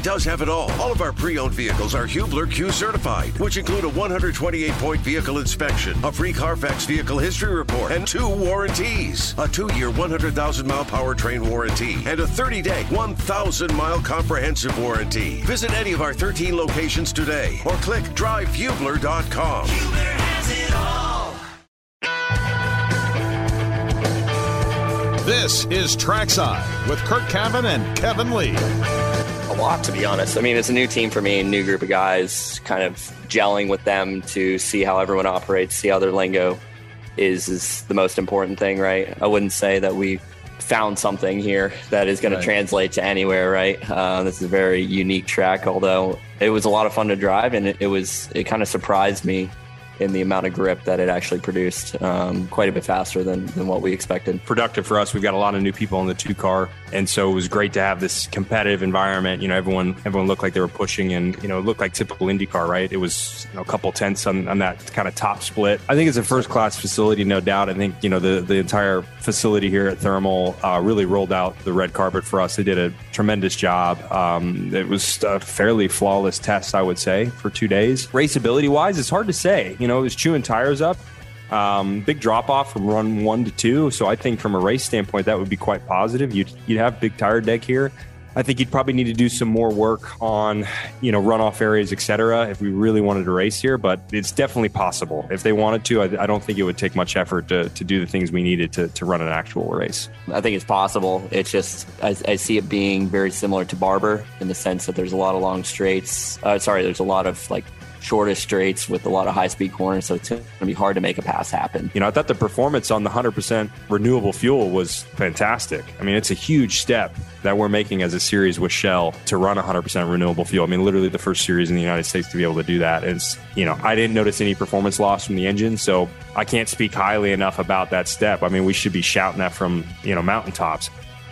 does have it all. All of our pre-owned vehicles are Hubler Q certified, which include a 128-point vehicle inspection, a free Carfax vehicle history report, and 2 warranties. A 2-year, 100,000-mile powertrain warranty, and a 30-day, 1,000-mile comprehensive warranty. Visit any of our 13 locations today, or click drivehubler.com. Hubler has it all. This is Trackside with Kurt Cavan and Kevin Lee. A lot, to be honest. I mean, it's a new team for me, a new group of guys, kind of gelling with them to see how everyone operates, see how their lingo is the most important thing, right? I wouldn't say that we found something here that is going to translate to anywhere, right? This is a very unique track, although it was a lot of fun to drive, and it kind of surprised me in the amount of grip that it actually produced, quite a bit faster than what we expected. Productive for us. We've got a lot of new people in the 2-car, and so it was great to have this competitive environment. You know, everyone looked like they were pushing, and it looked like typical IndyCar, right? It was a couple tenths on that kind of top split. I think it's a first-class facility, no doubt. I think the entire facility here at Thermal really rolled out the red carpet for us. They did a tremendous job. It was a fairly flawless test, I would say, for 2 days. Raceability-wise, it's hard to say. It was chewing tires up. Big drop off from run 1 to 2. So I think from a race standpoint, that would be quite positive. You'd have big tire deck here. I think you'd probably need to do some more work on, runoff areas, etc. if we really wanted to race here. But it's definitely possible. If they wanted to, I don't think it would take much effort to do the things we needed to run an actual race. I think it's possible. It's just, I see it being very similar to Barber in the sense that there's a lot of long straights. There's a lot of shortest straights with a lot of high-speed corners, so it's going to be hard to make a pass happen. I thought the performance on the 100% renewable fuel was fantastic. I mean, it's a huge step that we're making as a series with Shell to run 100% renewable fuel. I mean, literally the first series in the United States to be able to do that. And it's, I didn't notice any performance loss from the engine, so I can't speak highly enough about that step. I mean, we should be shouting that from, mountaintops.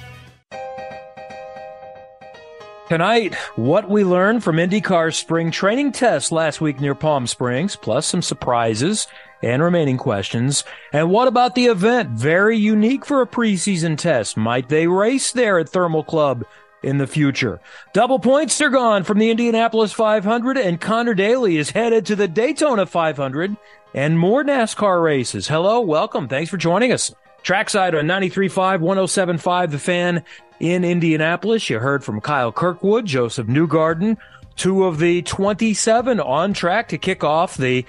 Tonight, what we learned from IndyCar's spring training test last week near Palm Springs, plus some surprises and remaining questions. And what about the event? Very unique for a preseason test. Might they race there at Thermal Club in the future? Double points are gone from the Indianapolis 500, and Connor Daly is headed to the Daytona 500 and more NASCAR races. Hello, welcome. Thanks for joining us. Trackside on 93.5, 107.5, The Fan in Indianapolis. You heard from Kyle Kirkwood, Joseph Newgarden, 2 of the 27 on track to kick off the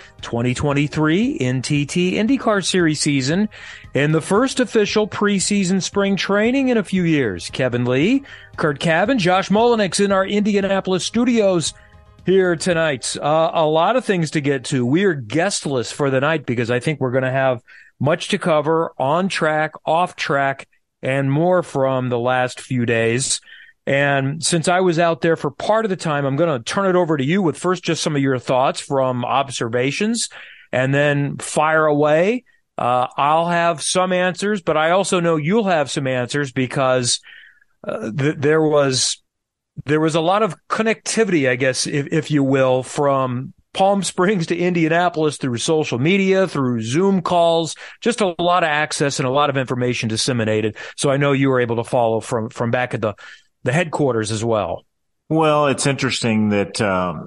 2023 NTT IndyCar Series season in the first official preseason spring training in a few years. Kevin Lee, Kurt Cavan, Josh Molinix in our Indianapolis studios here tonight. A lot of things to get to. We are guestless for the night because I think we're going to have much to cover on track, off track, and more from the last few days. And since I was out there for part of the time, I'm going to turn it over to you with first just some of your thoughts from observations, and then fire away. I'll have some answers, but I also know you'll have some answers because there was a lot of connectivity, I guess, if you will, from Palm Springs to Indianapolis through social media, through Zoom calls, just a lot of access and a lot of information disseminated. So I know you were able to follow from back at the headquarters as well. Well, it's interesting that,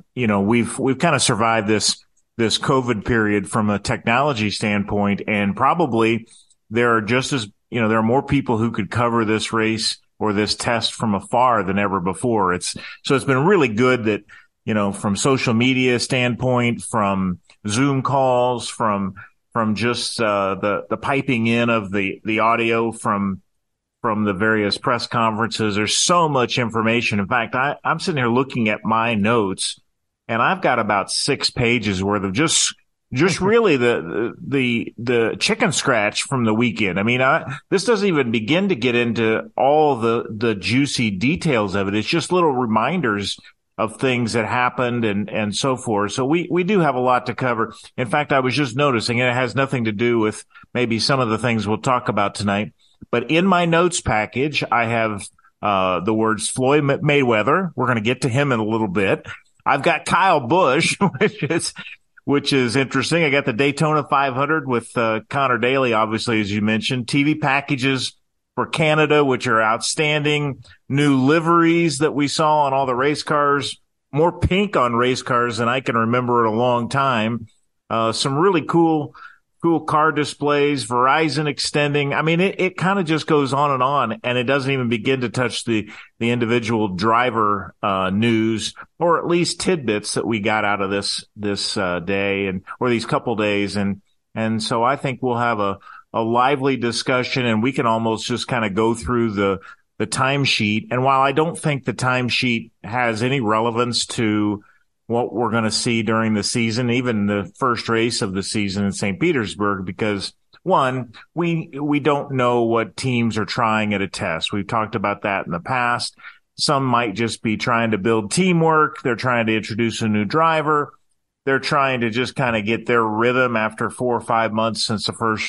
we've kind of survived this COVID period from a technology standpoint, and probably there are more people who could cover this race or this test from afar than ever before. So it's been really good that, from social media standpoint, from Zoom calls, from just the piping in of the audio from the various press conferences. There's so much information. In fact, I'm sitting here looking at my notes, and I've got about 6 pages worth of just really the chicken scratch from the weekend. I mean, this doesn't even begin to get into all the juicy details of it. It's just little reminders of things that happened and so forth. So we do have a lot to cover. In fact, I was just noticing, and it has nothing to do with maybe some of the things we'll talk about tonight, but in my notes package, I have the words Floyd Mayweather. We're going to get to him in a little bit. I've got Kyle Busch, which is interesting. I got the Daytona 500 with Connor Daly, obviously, as you mentioned. TV packages for Canada, which are outstanding. New liveries that we saw on all the race cars, more pink on race cars than I can remember in a long time. Some really cool car displays, Verizon extending. I mean, it kind of just goes on, and it doesn't even begin to touch the individual driver news, or at least tidbits that we got out of this day or these couple days. And so I think we'll have a lively discussion, and we can almost just kind of go through the timesheet. And while I don't think the timesheet has any relevance to what we're going to see during the season, even the first race of the season in St. Petersburg, because one, we don't know what teams are trying at a test. We've talked about that in the past. Some might just be trying to build teamwork. They're trying to introduce a new driver. They're trying to just kind of get their rhythm after 4 or 5 months since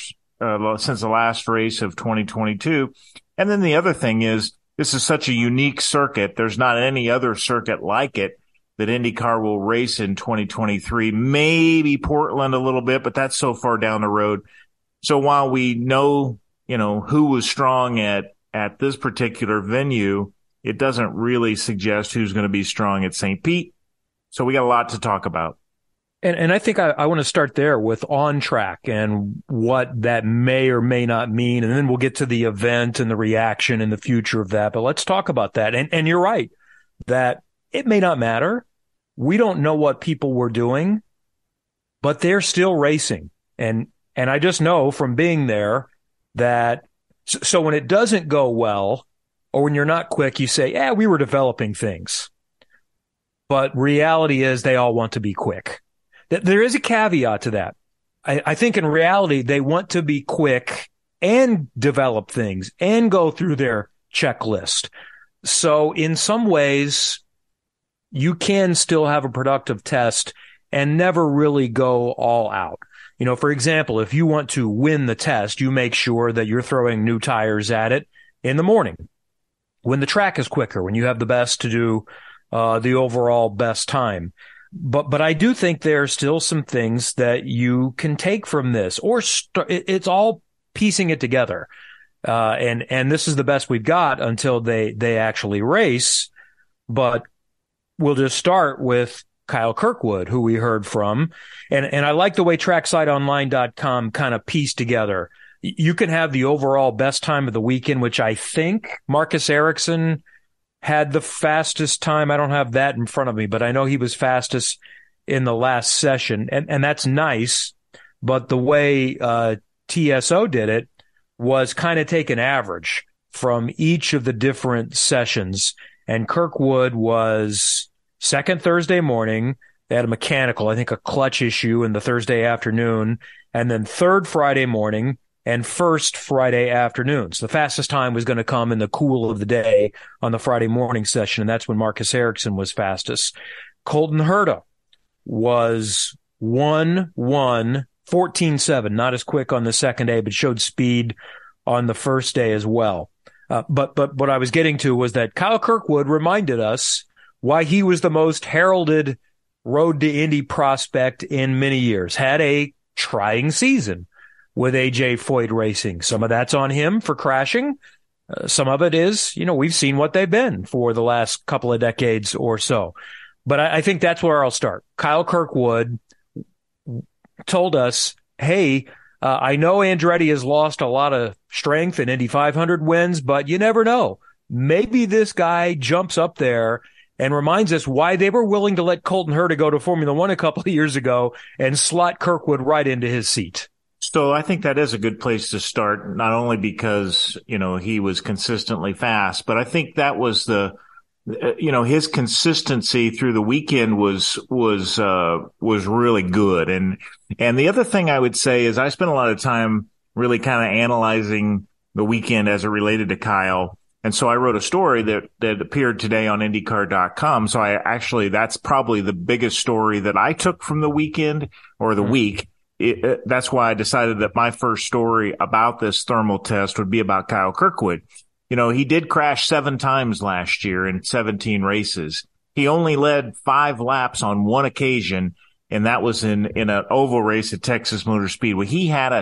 the last race of 2022. And then the other thing is, this is such a unique circuit. There's not any other circuit like it that IndyCar will race in 2023. Maybe Portland a little bit, but that's so far down the road. So while we know, who was strong at this particular venue, it doesn't really suggest who's going to be strong at St. Pete. So we got a lot to talk about. And I think I want to start there with on track and what that may or may not mean. And then we'll get to the event and the reaction and the future of that. But let's talk about that. And you're right that it may not matter. We don't know what people were doing, but they're still racing. And I just know from being there that so when it doesn't go well, or when you're not quick, you say, we were developing things. But reality is they all want to be quick. There is a caveat to that. I think in reality, they want to be quick and develop things and go through their checklist. So in some ways, you can still have a productive test and never really go all out. For example, if you want to win the test, you make sure that you're throwing new tires at it in the morning when the track is quicker, when you have the best to do the overall best time. But I do think there are still some things that you can take from this, or it's all piecing it together. And this is the best we've got until they actually race. But we'll just start with Kyle Kirkwood, who we heard from. And I like the way TrackSideOnline.com kind of pieced together. You can have the overall best time of the weekend, which I think Marcus Ericsson had the fastest time. I don't have that in front of me, but I know he was fastest in the last session. And that's nice. But the way TSO did it was kind of take an average from each of the different sessions. And Kirkwood was second Thursday morning. They had a mechanical, I think a clutch issue in the Thursday afternoon, and then third Friday morning and first Friday afternoon. So the fastest time was going to come in the cool of the day on the Friday morning session, and that's when Marcus Ericsson was fastest. Colton Herta was 1:1:14.7, not as quick on the second day, but showed speed on the first day as well. But what I was getting to was that Kyle Kirkwood reminded us why he was the most heralded road to Indy prospect in many years. Had a trying season with AJ Foyt Racing. Some of that's on him for crashing. Some of it is, we've seen what they've been for the last couple of decades or so. But I think that's where I'll start. Kyle Kirkwood told us, hey, I know Andretti has lost a lot of strength in Indy 500 wins, but you never know. Maybe this guy jumps up there and reminds us why they were willing to let Colton Herta go to Formula One a couple of years ago and slot Kirkwood right into his seat. So I think that is a good place to start, not only because, he was consistently fast, but I think that was his consistency through the weekend was really good. And the other thing I would say is I spent a lot of time really kind of analyzing the weekend as it related to Kyle. And so I wrote a story that appeared today on IndyCar.com. So that's probably the biggest story that I took from the weekend or the week. That's why I decided that my first story about this thermal test would be about Kyle Kirkwood. He did crash 7 times last year in 17 races. He only led 5 laps on one occasion, and that was in an oval race at Texas Motor Speedway. He had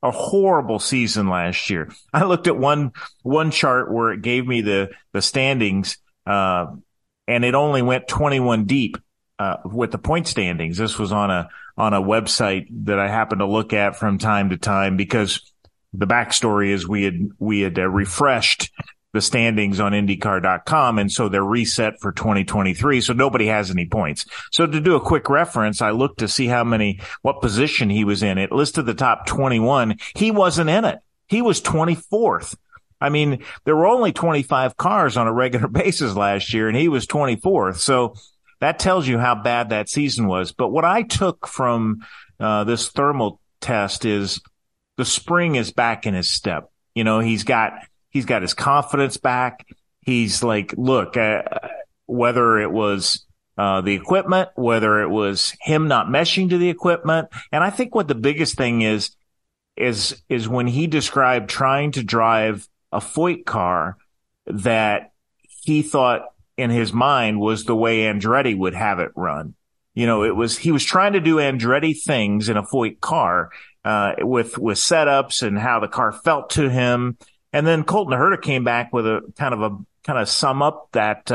a horrible season last year. I looked at one chart where it gave me the standings, and it only went 21 deep with the point standings. This was on a website that I happened to look at from time to time, because the backstory is we had refreshed the standings on IndyCar.com, and so they're reset for 2023, so nobody has any points. So to do a quick reference, I looked to see what position he was in. It listed the top 21. He wasn't in it. He was 24th. I mean, there were only 25 cars on a regular basis last year, and he was 24th. So that tells you how bad that season was. But what I took from this thermal test is the spring is back in his step. You know, he's got his confidence back. He's like, look, whether it was the equipment, whether it was him not meshing to the equipment. And I think what the biggest thing is when he described trying to drive a Foyt car that he thought in his mind was the way Andretti would have it run. You know, he was trying to do Andretti things in a Foyt car, with setups and how the car felt to him. And then Colton Herta came back with a kind of summed up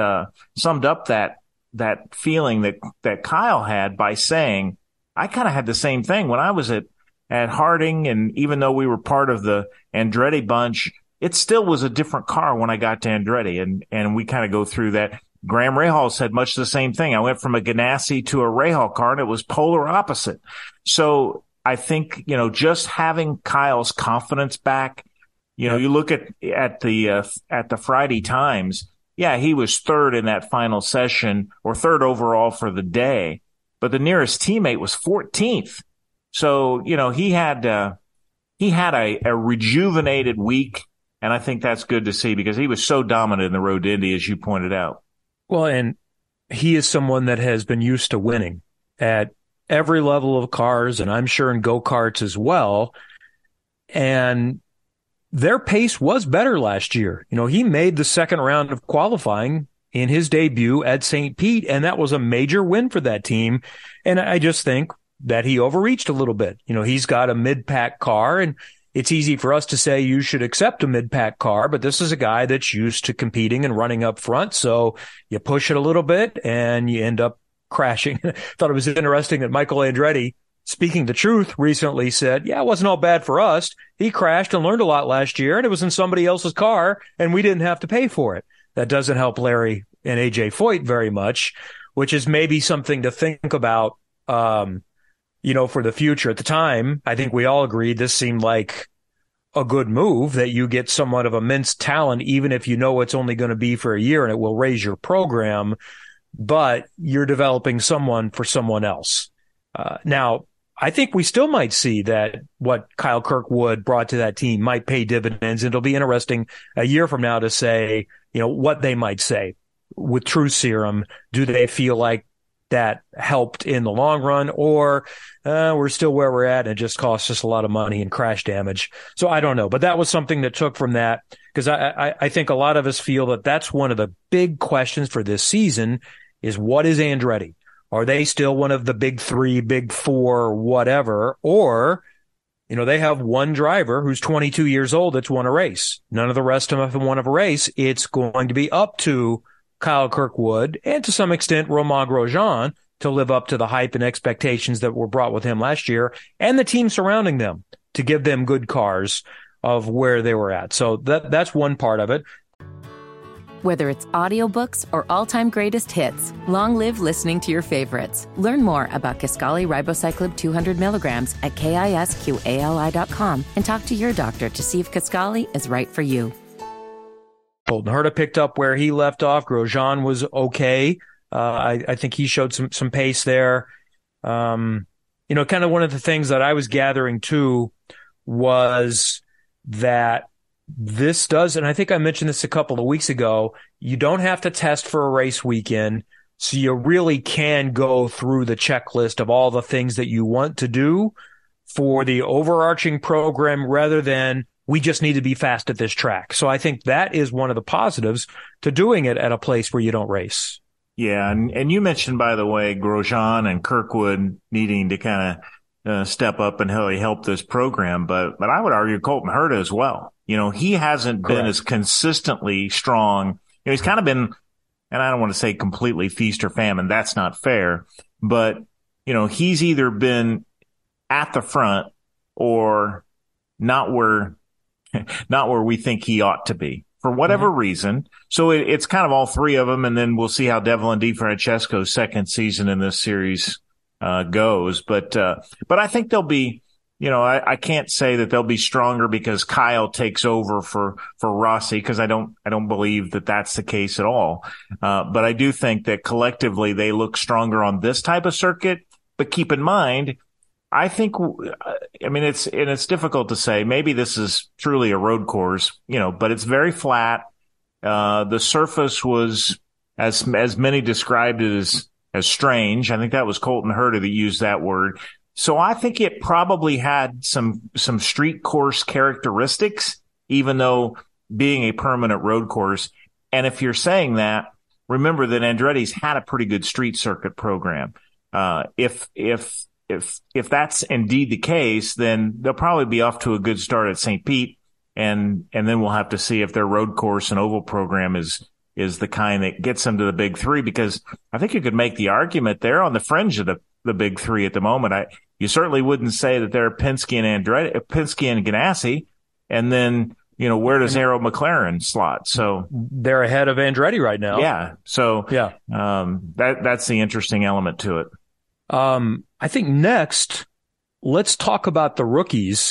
that feeling that Kyle had by saying, I kind of had the same thing when I was at Harding. And even though we were part of the Andretti bunch, it still was a different car when I got to Andretti. And we kind of go through that. Graham Rahal said much the same thing. I went from a Ganassi to a Rahal car, and it was polar opposite. So I think, you know, just having Kyle's confidence back, you know, you look at the Friday times. Yeah, he was third in that final session, or third overall for the day, but the nearest teammate was 14th. So, you know, he had a rejuvenated week, and I think that's good to see because he was so dominant in the road to Indy, as you pointed out. Well, and he is someone that has been used to winning at every level of cars, and I'm sure in go-karts as well. And their pace was better last year. You know, he made the second round of qualifying in his debut at St. Pete, and that was a major win for that team. And I just think that he overreached a little bit. You know, he's got a mid-pack car, and it's easy for us to say you should accept a mid-pack car, but this is a guy that's used to competing and running up front. So you push it a little bit and you end up crashing. Thought it was interesting that Michael Andretti, speaking the truth, recently said, yeah, it wasn't all bad for us. He crashed and learned a lot last year, and it was in somebody else's car, and we didn't have to pay for it. That doesn't help Larry and AJ Foyt very much, which is maybe something to think about, you know, for the future. At the time, I think we all agreed this seemed like a good move, that you get somewhat of immense talent, even if you know it's only going to be for a year and it will raise your program, but you're developing someone for someone else. Now, I think we still might see that what Kyle Kirkwood brought to that team might pay dividends. And it'll be interesting a year from now to say, you know, what they might say with True Serum. Do they feel like that helped in the long run, or we're still where we're at and it just costs us a lot of money and crash damage? So I don't know, but that was something that took from that, because I think a lot of us feel that that's one of the big questions for this season is, what is Andretti? Are they still one of the big three, big four, whatever? Or, you know, they have one driver who's 22 years old that's won a race. None of the rest of them have won a race. It's going to be up to Kyle Kirkwood and to some extent Romain Grosjean to live up to the hype and expectations that were brought with him last year, and the team surrounding them to give them good cars of where they were at. So that's one part of it. Whether it's audiobooks or all-time greatest hits, long live listening to your favorites. Learn more about Kisqali Ribociclib 200 milligrams at KISQALI.com and talk to your doctor to see if Kisqali is right for you. Colton Herta picked up where he left off. Grosjean was okay. I think he showed some pace there. You know, kind of one of the things that I was gathering too was that this does, and I think I mentioned this a couple of weeks ago, you don't have to test for a race weekend, so you really can go through the checklist of all the things that you want to do for the overarching program rather than we just need to be fast at this track. So I think that is one of the positives to doing it at a place where you don't race. Yeah, and you mentioned, by the way, Grosjean and Kirkwood needing to kind step up and really help this program. But I would argue Colton Herta as well. He hasn't been as consistently strong. He's kind of been, and I don't want to say completely feast or famine. That's not fair. But, he's either been at the front or not where we think he ought to be for whatever reason. So it's kind of all three of them. And then we'll see how Devlin DeFrancesco's second season in this series goes. But I think they'll be, I can't say that they'll be stronger because Kyle takes over for Rossi, because I don't believe that that's the case at all. But I do think that collectively they look stronger on this type of circuit. But keep in mind, I think, it's difficult to say. Maybe this is truly a road course, but it's very flat. The surface was, as many described it, as strange. I think that was Colton Herta that used that word. So I think it probably had some street course characteristics, even though being a permanent road course. And if you're saying that, remember that Andretti's had a pretty good street circuit program. If that's indeed the case, then they'll probably be off to a good start at St. Pete. And then we'll have to see if their road course and oval program is the kind that gets them to the big three, because I think you could make the argument they're on the fringe of the big three at the moment. You certainly wouldn't say that they're Penske and Ganassi. And then, where does Arrow McLaren slot? So they're ahead of Andretti right now. Yeah. So that's the interesting element to it. I think next, let's talk about the rookies.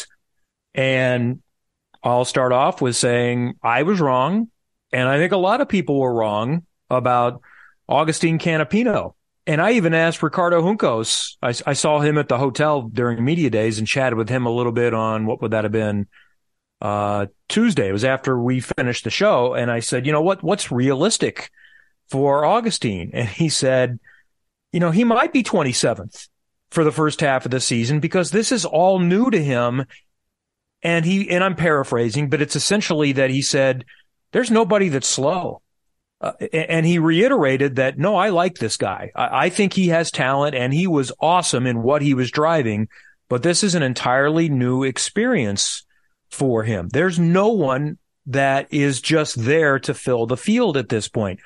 And I'll start off with saying I was wrong. And I think a lot of people were wrong about Agustin Canapino. And I even asked Ricardo Juncos. I saw him at the hotel during media days and chatted with him a little bit on, what would that have been, Tuesday. It was after we finished the show. And I said, what's realistic for Agustin? And he said, he might be 27th for the first half of the season because this is all new to him. And I'm paraphrasing, but it's essentially that he said, there's nobody that's slow. And he reiterated that, no, I like this guy. I think he has talent and he was awesome in what he was driving, but this is an entirely new experience for him. There's no one that is just there to fill the field at this point.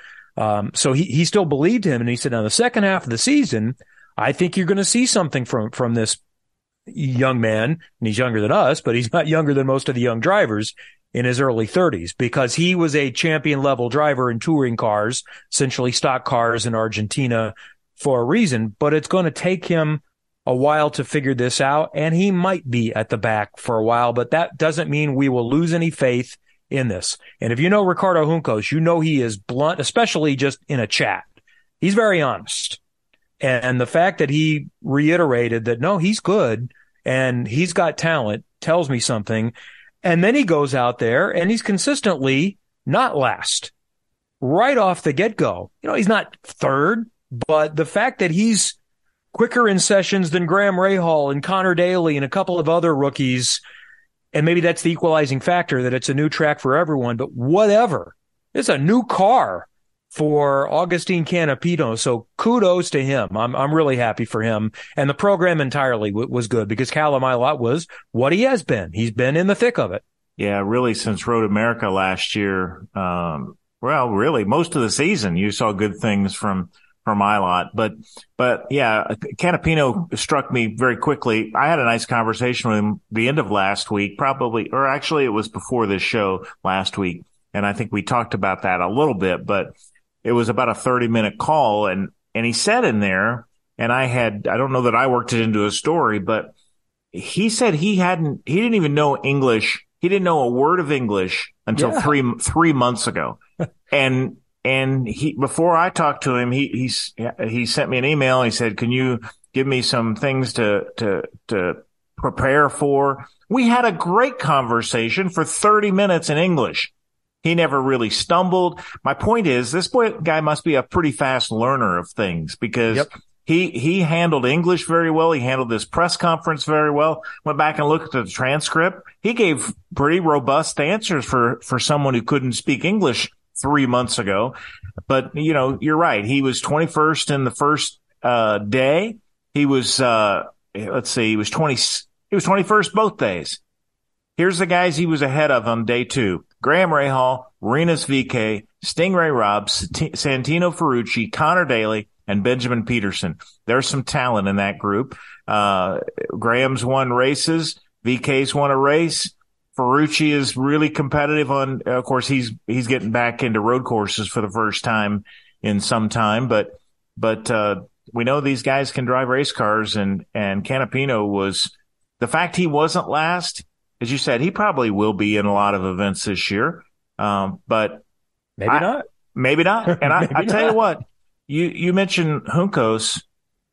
So he still believed him. And he said, now the second half of the season, I think you're going to see something from this young man. And he's younger than us, but he's not younger than most of the young drivers in his early 30s, because he was a champion level driver in touring cars, essentially stock cars in Argentina, for a reason. But it's going to take him a while to figure this out. And he might be at the back for a while, but that doesn't mean we will lose any faith in this. And if you know Ricardo Juncos, he is blunt, especially just in a chat. He's very honest. And the fact that he reiterated that, no, he's good and he's got talent tells me something. And then he goes out there and he's consistently not last right off the get-go. He's not third, but the fact that he's quicker in sessions than Graham Rahal and Connor Daly and a couple of other rookies, and maybe that's the equalizing factor, that it's a new track for everyone, but whatever. It's a new car for Agustin Canapino, so kudos to him. I'm really happy for him. And the program entirely was good because Callum Ilott was what he has been. He's been in the thick of it. Yeah, really since Road America last year. Really most of the season you saw good things from Ilott. But yeah, Canapino struck me very quickly. I had a nice conversation with him the end of last week, or actually it was before this show last week. And I think we talked about that a little bit, but it was about a 30-minute call. And he said in there, and I don't know that I worked it into a story, but he said he didn't even know English. He didn't know a word of English until 3 months ago. And before I talked to him, he sent me an email. He said, can you give me some things to prepare for? We had a great conversation for 30 minutes in English. He never really stumbled. My point is, this guy must be a pretty fast learner of things because he handled English very well. He handled this press conference very well. Went back and looked at the transcript. He gave pretty robust answers for someone who couldn't speak English 3 months ago. But, you're right. He was 21st in the first day. He was let's see, he was 21st both days. Here's the guys he was ahead of on day 2. Graham Rahal, Rinus VeeKay, Stingray Robbs, Santino Ferrucci, Connor Daly, and Benjamin Peterson. There's some talent in that group. Graham's won races. VeeKay's won a race. Ferrucci is really competitive of course, he's getting back into road courses for the first time in some time, but we know these guys can drive race cars, and Canapino the fact he wasn't last, as you said, he probably will be in a lot of events this year. But maybe not. Maybe not. And I tell you what, you mentioned Juncos.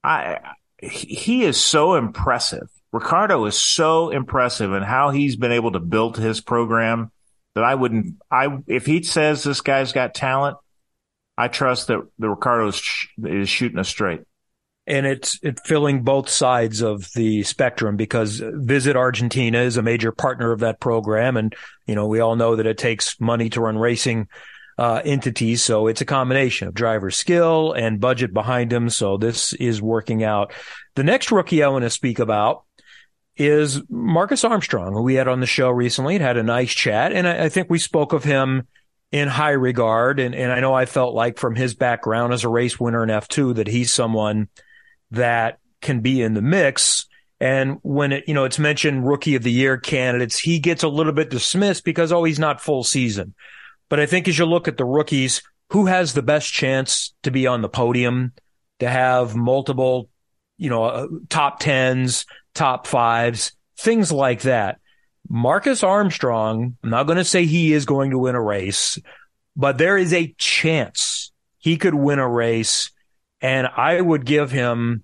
He is so impressive. Ricardo is so impressive in how he's been able to build his program that if he says this guy's got talent, I trust that the Ricardo is shooting us straight. And it's filling both sides of the spectrum, because Visit Argentina is a major partner of that program. And, we all know that it takes money to run racing entities. So it's a combination of driver skill and budget behind him. So this is working out. The next rookie I want to speak about is Marcus Armstrong, who we had on the show recently and had a nice chat. And I think we spoke of him in high regard. And I know I felt like from his background as a race winner in F2 that he's someone that can be in the mix. And when it's mentioned rookie of the year candidates, he gets a little bit dismissed because, he's not full season. But I think as you look at the rookies, who has the best chance to be on the podium, to have multiple, top 10s, top 5s, things like that. Marcus Armstrong, I'm not going to say he is going to win a race, but there is a chance he could win a race. And I'd give him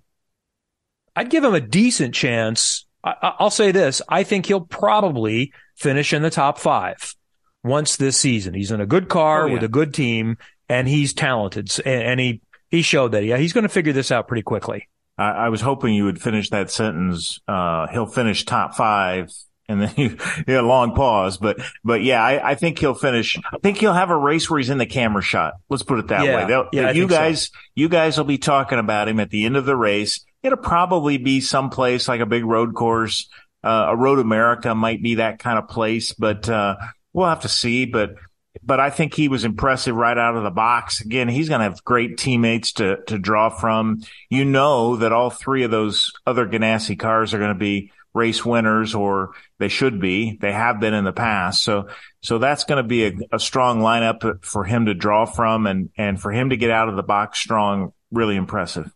a decent chance. I'll say this. I think he'll probably finish in the top 5 once this season. He's in a good car with a good team, and he's talented. And he showed that. Yeah, he's going to figure this out pretty quickly. I was hoping you would finish that sentence. He'll finish top 5. And then you had a long pause, but yeah, I think he'll finish. I think he'll have a race where he's in the camera shot. Let's put it that way. You guys will be talking about him at the end of the race. It'll probably be someplace like a big road course. A Road America might be that kind of place, but we'll have to see. But I think he was impressive right out of the box. Again, he's going to have great teammates to draw from. That all 3 of those other Ganassi cars are going to be race winners, or they should be. They have been in the past. So that's going to be a strong lineup for him to draw from, and for him to get out of the box strong, really impressive.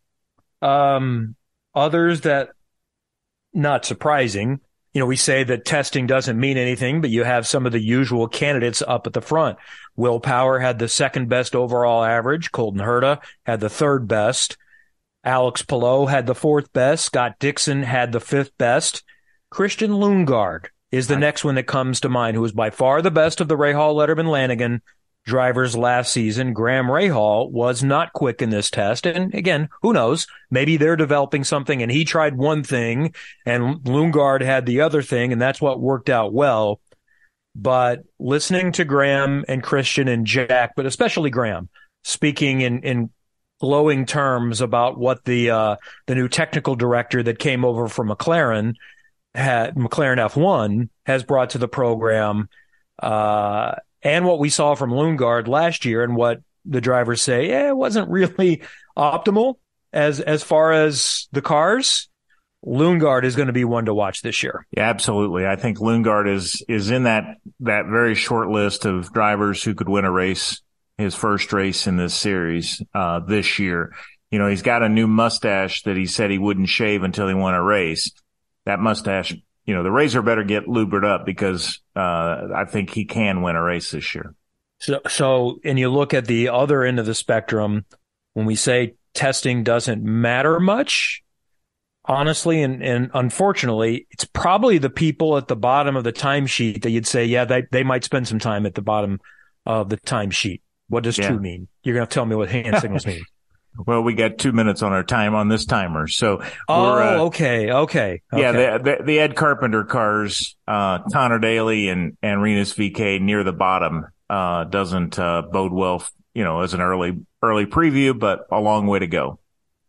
Others that, not surprising, we say that testing doesn't mean anything, but you have some of the usual candidates up at the front. Will Power had the second best overall average. Colton Herta had the third best. Alex Palou had the fourth best. Scott Dixon had the fifth best. Christian Lundgaard is the next one that comes to mind, who was by far the best of the Rahal, Letterman, Lanigan drivers last season. Graham Rahal was not quick in this test. And again, who knows? Maybe they're developing something and he tried one thing and Lundgaard had the other thing, and that's what worked out well. But listening to Graham and Christian and Jack, but especially Graham, speaking in glowing terms about what the new technical director that came over from McLaren F1 has brought to the program, and what we saw from Lundgaard last year, and what the drivers say, it wasn't really optimal as far as the cars. Lundgaard is going to be one to watch this year. Yeah, absolutely. I think Lundgaard is in that very short list of drivers who could win a race, his first race in this series this year. You know, he's got a new mustache that he said he wouldn't shave until he won a race. That mustache, you know, the razor better get lubered up, because I think he can win a race this year. So, and you look at the other end of the spectrum, when we say testing doesn't matter much, honestly, and unfortunately, it's probably the people at the bottom of the timesheet that you'd say, yeah, they might spend some time at the bottom of the timesheet. What does two mean? You're going to tell me what hand signals mean. Well, we got 2 minutes on our time on this timer. So, okay. Yeah, the Ed Carpenter cars, Connor Daly and Rinus VeeKay near the bottom, doesn't bode well, you know, as an early preview, but a long way to go.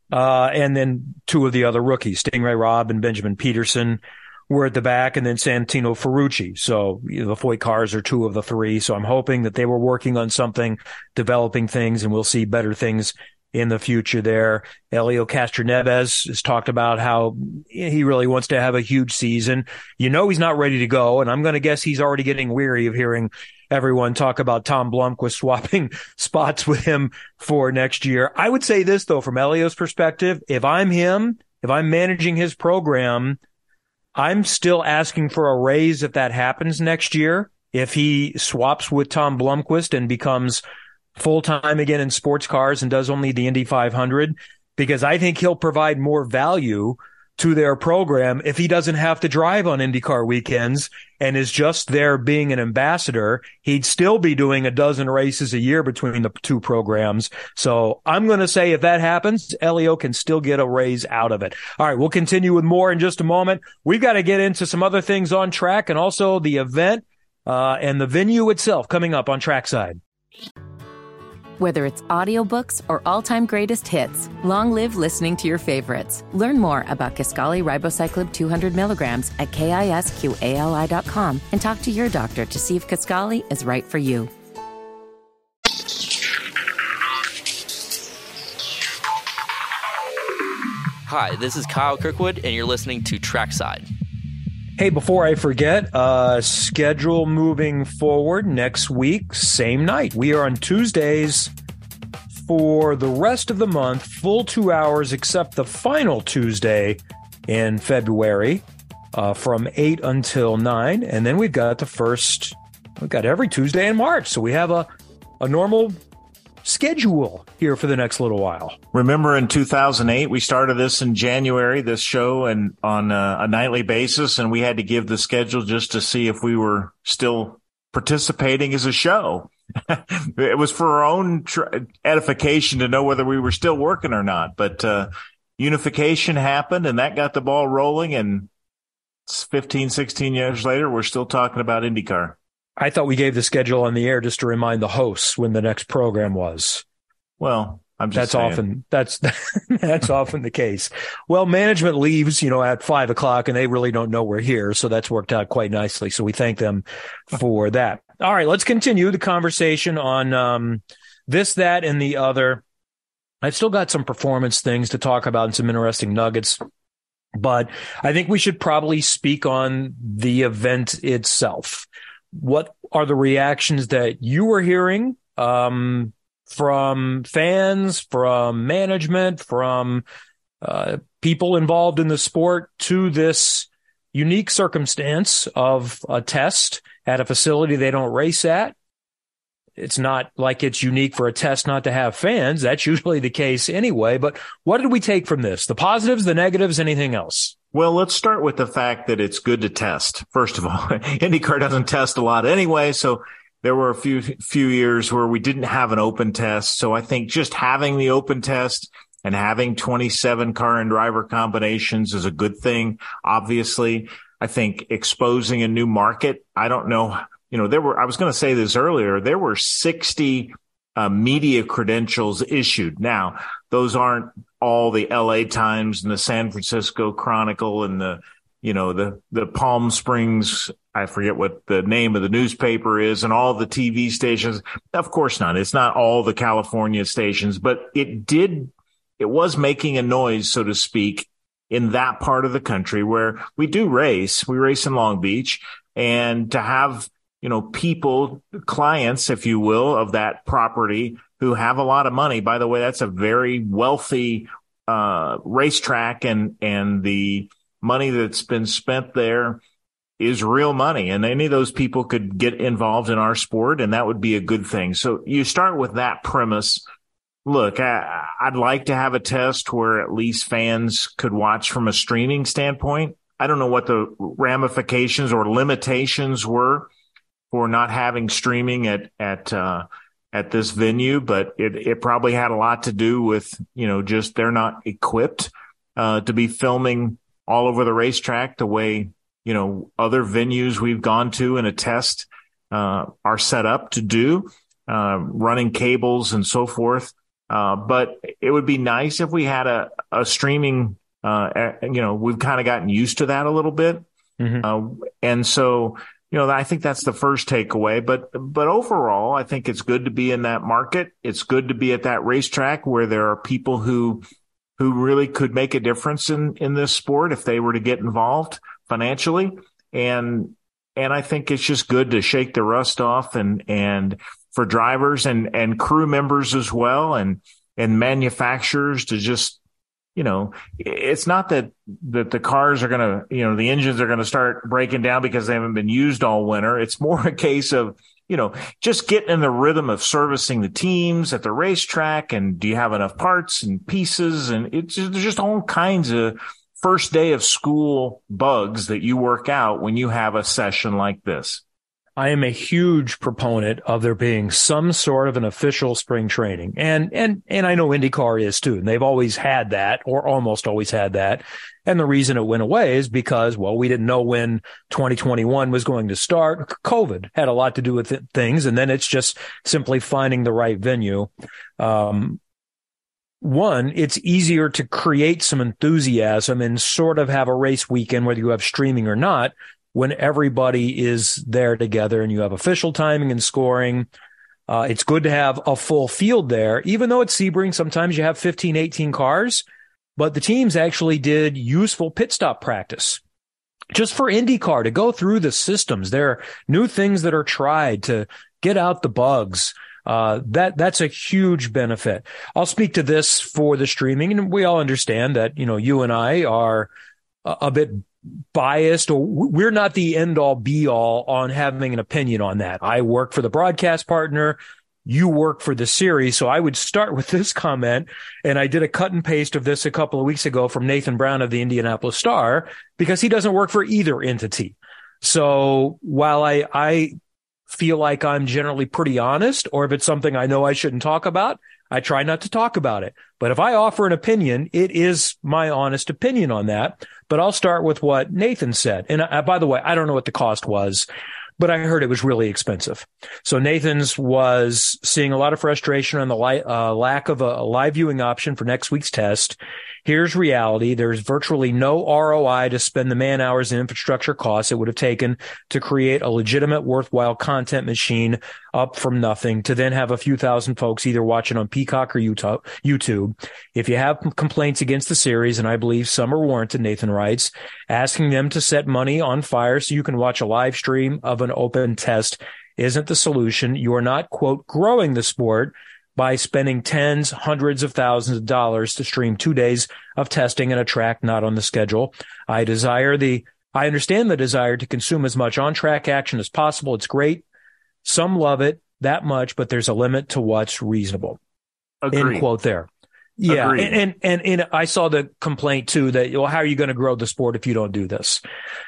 And then two of the other rookies, Stingray Robb and Benjamin Peterson, were at the back, and then Santino Ferrucci. So the Foyt cars are two of the three. So I'm hoping that they were working on something, developing things, and we'll see better things in the future there. Helio Castroneves has talked about how he really wants to have a huge season. He's not ready to go, and I'm going to guess he's already getting weary of hearing everyone talk about Tom Blomqvist swapping spots with him for next year. I would say this, though, from Helio's perspective, if I'm him, if I'm managing his program, I'm still asking for a raise if that happens next year. If he swaps with Tom Blomqvist and becomes full-time again in sports cars and does only the Indy 500, because I think he'll provide more value to their program if he doesn't have to drive on IndyCar weekends and is just there being an ambassador. He'd still be doing a dozen races a year between the two programs. So I'm going to say if that happens, Helio can still get a raise out of it. All right, we'll continue with more in just a moment. We've got to get into some other things on track and also the event and the venue itself coming up on Trackside. Whether it's audiobooks or all-time greatest hits, long live listening to your favorites. Learn more about Kisqali Ribociclib 200 milligrams at KISQALI.com and talk to your doctor to see if Kisqali is right for you. Hi, this is Kyle Kirkwood, and you're listening to Trackside. Hey, before I forget, schedule moving forward next week, same night. We are on Tuesdays for the rest of the month, full 2 hours, except the final Tuesday in February from 8 until 9. And then we've got every Tuesday in March. So we have a normal schedule here for the next little while. Remember in 2008, we started this in January, this show, and on a nightly basis, and we had to give the schedule just to see if we were still participating as a show. It was for our own edification to know whether we were still working or not. But unification happened, and that got the ball rolling, and 15, 16 years later, we're still talking about IndyCar. I thought we gave the schedule on the air just to remind the hosts when the next program was. Well, I'm just saying. That's often the case. Well, management leaves, at 5 o'clock and they really don't know we're here. So that's worked out quite nicely. So we thank them for that. All right, let's continue the conversation on this, that, and the other. I've still got some performance things to talk about and some interesting nuggets, but I think we should probably speak on the event itself. What are the reactions that you were hearing from fans, from management, from people involved in the sport to this unique circumstance of a test at a facility they don't race at? It's not like it's unique for a test not to have fans. That's usually the case anyway. But what did we take from this? The positives, the negatives, anything else? Well, let's start with the fact that it's good to test. First of all, IndyCar doesn't test a lot anyway. So there were a few years where we didn't have an open test. So I think just having the open test and having 27 car and driver combinations is a good thing. Obviously, I think exposing a new market. I don't know. I was going to say this earlier, there were 60 media credentials issued. Now, those aren't all the LA Times and the San Francisco Chronicle and the Palm Springs, I forget what the name of the newspaper is, and all the TV stations. Of course not. It's not all the California stations, but it was making a noise, so to speak, in that part of the country where we do race. We race in Long Beach, and to have people, clients, if you will, of that property who have a lot of money. By the way, that's a very wealthy racetrack, and the money that's been spent there is real money. And any of those people could get involved in our sport, and that would be a good thing. So you start with that premise. Look, I'd like to have a test where at least fans could watch from a streaming standpoint. I don't know what the ramifications or limitations were for not having streaming at this venue, but it probably had a lot to do with, just they're not equipped to be filming all over the racetrack the way, other venues we've gone to in a test are set up to do, running cables and so forth. But it would be nice if we had a streaming, we've kind of gotten used to that a little bit. Mm-hmm. And so, I think that's the first takeaway. But overall, I think it's good to be in that market. It's good to be at that racetrack where there are people who really could make a difference in this sport if they were to get involved financially. And I think it's just good to shake the rust off and for drivers and crew members as well and manufacturers to just, it's not that the cars are going to, the engines are going to start breaking down because they haven't been used all winter. It's more a case of, just getting in the rhythm of servicing the teams at the racetrack. And do you have enough parts and pieces? And there's just all kinds of first day of school bugs that you work out when you have a session like this. I am a huge proponent of there being some sort of an official spring training. And I know IndyCar is too. And they've always had that, or almost always had that. And the reason it went away is because, we didn't know when 2021 was going to start. COVID had a lot to do with things. And then it's just simply finding the right venue. One, it's easier to create some enthusiasm and sort of have a race weekend, whether you have streaming or not, when everybody is there together and you have official timing and scoring. It's good to have a full field there. Even though it's Sebring, sometimes you have 15, 18 cars, but the teams actually did useful pit stop practice just for IndyCar to go through the systems. There are new things that are tried to get out the bugs. That's a huge benefit. I'll speak to this for the streaming, and we all understand that, you and I are a bit biased, or we're not the end all be all on having an opinion on that. I work for the broadcast partner. You work for the series. So I would start with this comment. And I did a cut and paste of this a couple of weeks ago from Nathan Brown of the Indianapolis Star, because he doesn't work for either entity. So while I feel like I'm generally pretty honest, or if it's something I know I shouldn't talk about, I try not to talk about it. But if I offer an opinion, it is my honest opinion on that. But I'll start with what Nathan said. And by the way, I don't know what the cost was, but I heard it was really expensive. So Nathan's was seeing a lot of frustration on the lack of a live viewing option for next week's test. Here's reality. There's virtually no ROI to spend the man hours and infrastructure costs it would have taken to create a legitimate, worthwhile content machine up from nothing, to then have a few thousand folks either watching on Peacock or YouTube. If you have complaints against the series, and I believe some are warranted, Nathan writes, asking them to set money on fire so you can watch a live stream of an open test isn't the solution. You are not, quote, growing the sport by spending tens, hundreds of thousands of dollars to stream 2 days of testing at a track not on the schedule. I understand the desire to consume as much on-track action as possible. It's great. Some love it that much, but there's a limit to what's reasonable. Agreed. End quote there. Yeah. And I saw the complaint too that, how are you going to grow the sport if you don't do this?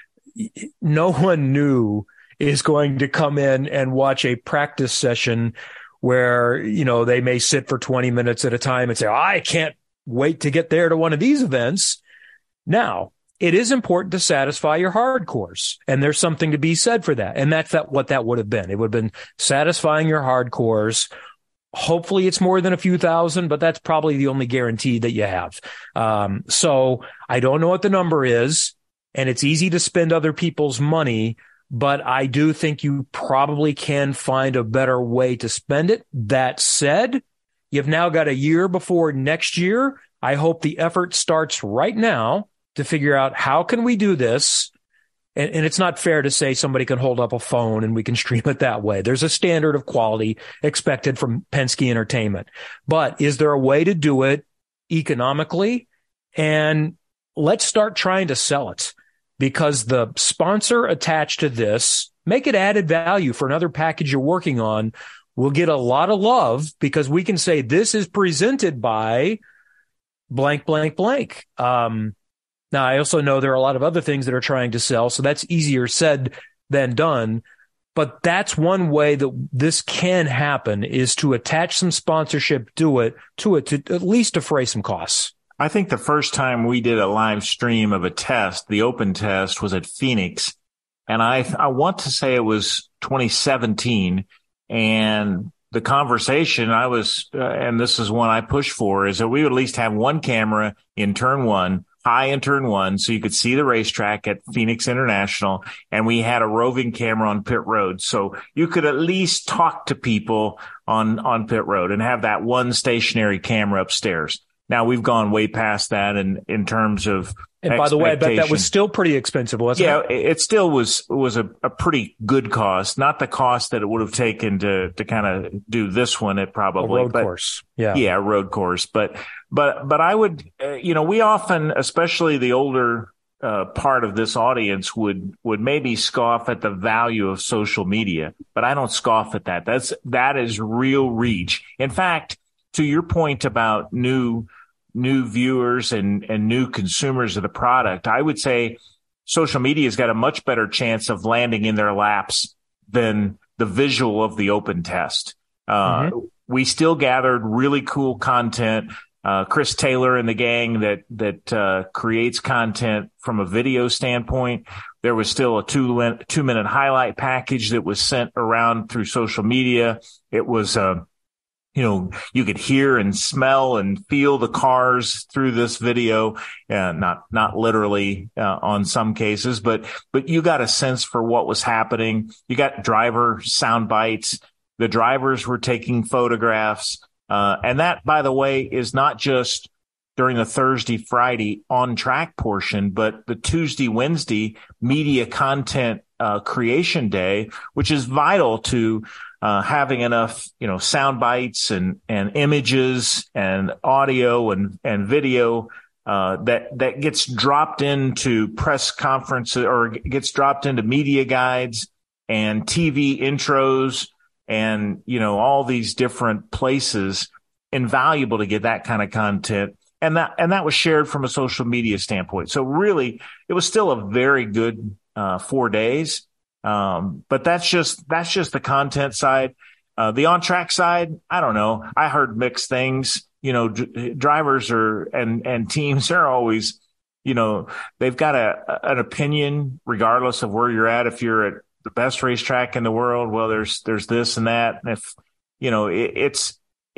No one new is going to come in and watch a practice session where, they may sit for 20 minutes at a time and say, I can't wait to get there to one of these events. Now, it is important to satisfy your hardcores, and there's something to be said for that. And that's what that would have been. It would have been satisfying your hardcores. Hopefully it's more than a few thousand, but that's probably the only guarantee that you have. So I don't know what the number is, and it's easy to spend other people's money, but I do think you probably can find a better way to spend it. That said, you've now got a year before next year. I hope the effort starts right now to figure out how can we do this. And it's not fair to say somebody can hold up a phone and we can stream it that way. There's a standard of quality expected from Penske Entertainment. But is there a way to do it economically? And let's start trying to sell it, because the sponsor attached to this, make it added value for another package you're working on, will get a lot of love, because we can say this is presented by blank, blank, blank. Now, I also know there are a lot of other things that are trying to sell, so that's easier said than done. But that's one way that this can happen, is to attach some sponsorship to it to at least defray some costs. I think the first time we did a live stream of a test, the open test, was at Phoenix. And I want to say it was 2017. And the conversation and this is one I push for, is that we would at least have one camera in turn one, high in turn one, so you could see the racetrack at Phoenix International, and we had a roving camera on pit road. So you could at least talk to people on pit road and have that one stationary camera upstairs. Now we've gone way past that in terms of. And by the way, I bet that was still pretty expensive, wasn't it? Yeah, it still was a pretty good cost, not the cost that it would have taken to kind of do this one. It probably a road course, yeah, road course. But I would, we often, especially the older part of this audience, would maybe scoff at the value of social media, but I don't scoff at that. That is real reach. In fact, to your point about new viewers and new consumers of the product, I would say social media has got a much better chance of landing in their laps than the visual of the open test. We still gathered really cool content. Chris Taylor and the gang that creates content from a video standpoint. There was still a 2-minute highlight package that was sent around through social media. It was, you could hear and smell and feel the cars through this video, not literally on some cases, but you got a sense for what was happening. You got driver sound bites. The drivers were taking photographs. And that, by the way, is not just during the Thursday, Friday on track portion, but the Tuesday, Wednesday media content creation day, which is vital to having enough, sound bites and images and audio and video that gets dropped into press conferences or gets dropped into media guides and TV intros and, all these different places. Invaluable to get that kind of content. And that was shared from a social media standpoint. So really, it was still a very good 4 days. But that's just the content side. The on-track side, I don't know. I heard mixed things. Drivers and teams are always, they've got an opinion regardless of where you're at. If you're at the best racetrack in the world, well, there's this and that. And if,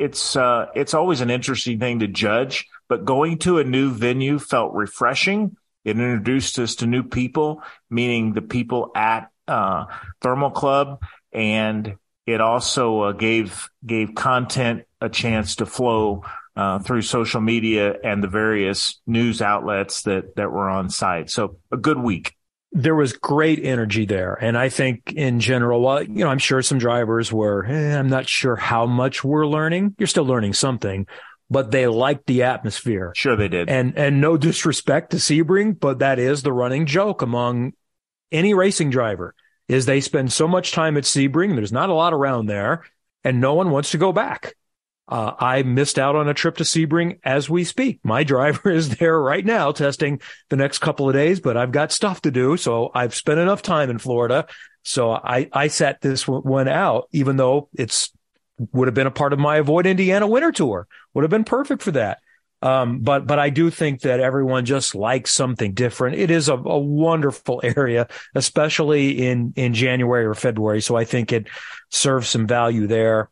it's always an interesting thing to judge, but going to a new venue felt refreshing. It introduced us to new people, meaning the people at Thermal Club, and it also gave content a chance to flow through social media and the various news outlets that were on site. So a good week. There was great energy there. And I think in general, while, I'm sure some drivers were, I'm not sure how much we're learning. You're still learning something, but they liked the atmosphere. Sure they did. And no disrespect to Sebring, but that is the running joke among any racing driver, is they spend so much time at Sebring. There's not a lot around there, and no one wants to go back. I missed out on a trip to Sebring as we speak. My driver is there right now testing the next couple of days, but I've got stuff to do. So I've spent enough time in Florida. So I sat this one out, even though would have been a part of my Avoid Indiana winter tour. Would have been perfect for that. But I do think that everyone just likes something different. It is a wonderful area, especially in January or February. So I think it serves some value there.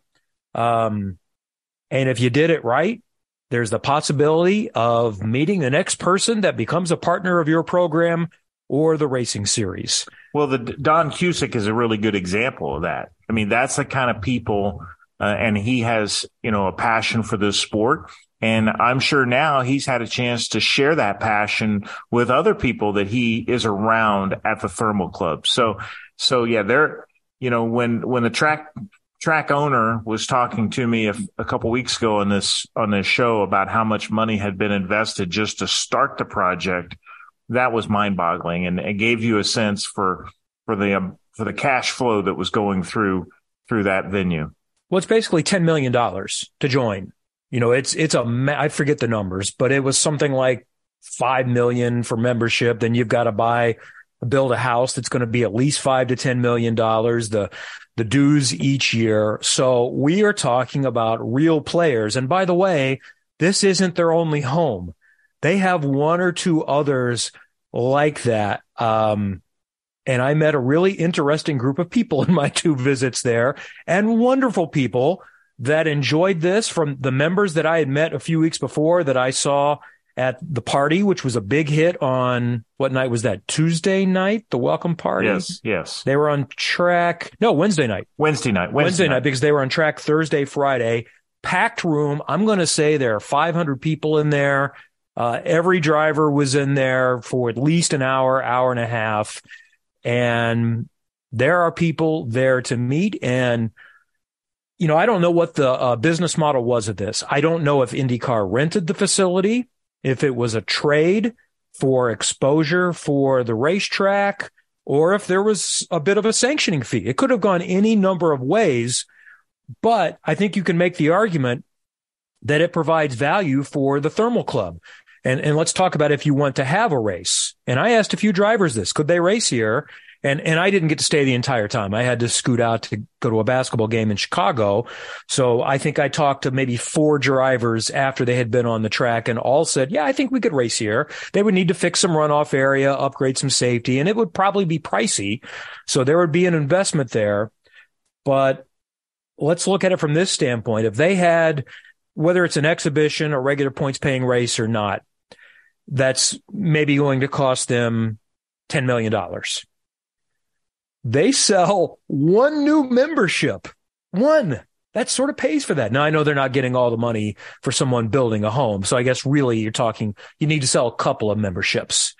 And if you did it right, there's the possibility of meeting the next person that becomes a partner of your program or the racing series. Well, the Don Cusick is a really good example of that. I mean, that's the kind of people, and he has, a passion for this sport. And I'm sure now he's had a chance to share that passion with other people that he is around at the Thermal Club. So yeah, when the track owner was talking to me a couple weeks ago on this show about how much money had been invested just to start the project, that was mind-boggling, and it gave you a sense for the cash flow that was going through that venue. Well, it's basically $10 million to join. I forget the numbers, but it was something like $5 million for membership. Then you've got to build a house that's going to be at least $5 to $10 million. The dues each year. So we are talking about real players. And by the way, this isn't their only home. They have one or two others like that. And I met a really interesting group of people in my 2 visits there, and wonderful people that enjoyed this from the members that I had met a few weeks before that I saw at the party, which was a big hit on what night was that? Tuesday night, the welcome party? Yes. They were on track. No, Wednesday night. Wednesday night because they were on track Thursday, Friday. Packed room. I'm going to say there are 500 people in there. Every driver was in there for at least an hour, hour and a half. And there are people there to meet. And, I don't know what the business model was of this. I don't know if IndyCar rented the facility, if it was a trade for exposure for the racetrack, or if there was a bit of a sanctioning fee. It could have gone any number of ways, but I think you can make the argument that it provides value for the Thermal Club. And let's talk about if you want to have a race. And I asked a few drivers this, could they race here? And I didn't get to stay the entire time. I had to scoot out to go to a basketball game in Chicago. So I think I talked to maybe 4 drivers after they had been on the track, and all said, yeah, I think we could race here. They would need to fix some runoff area, upgrade some safety, and it would probably be pricey. So there would be an investment there. But let's look at it from this standpoint. If they had, whether it's an exhibition, a regular points paying race or not, that's maybe going to cost them $10 million. They sell one new membership. One. That sort of pays for that. Now, I know they're not getting all the money for someone building a home. So I guess really you need to sell a couple of memberships.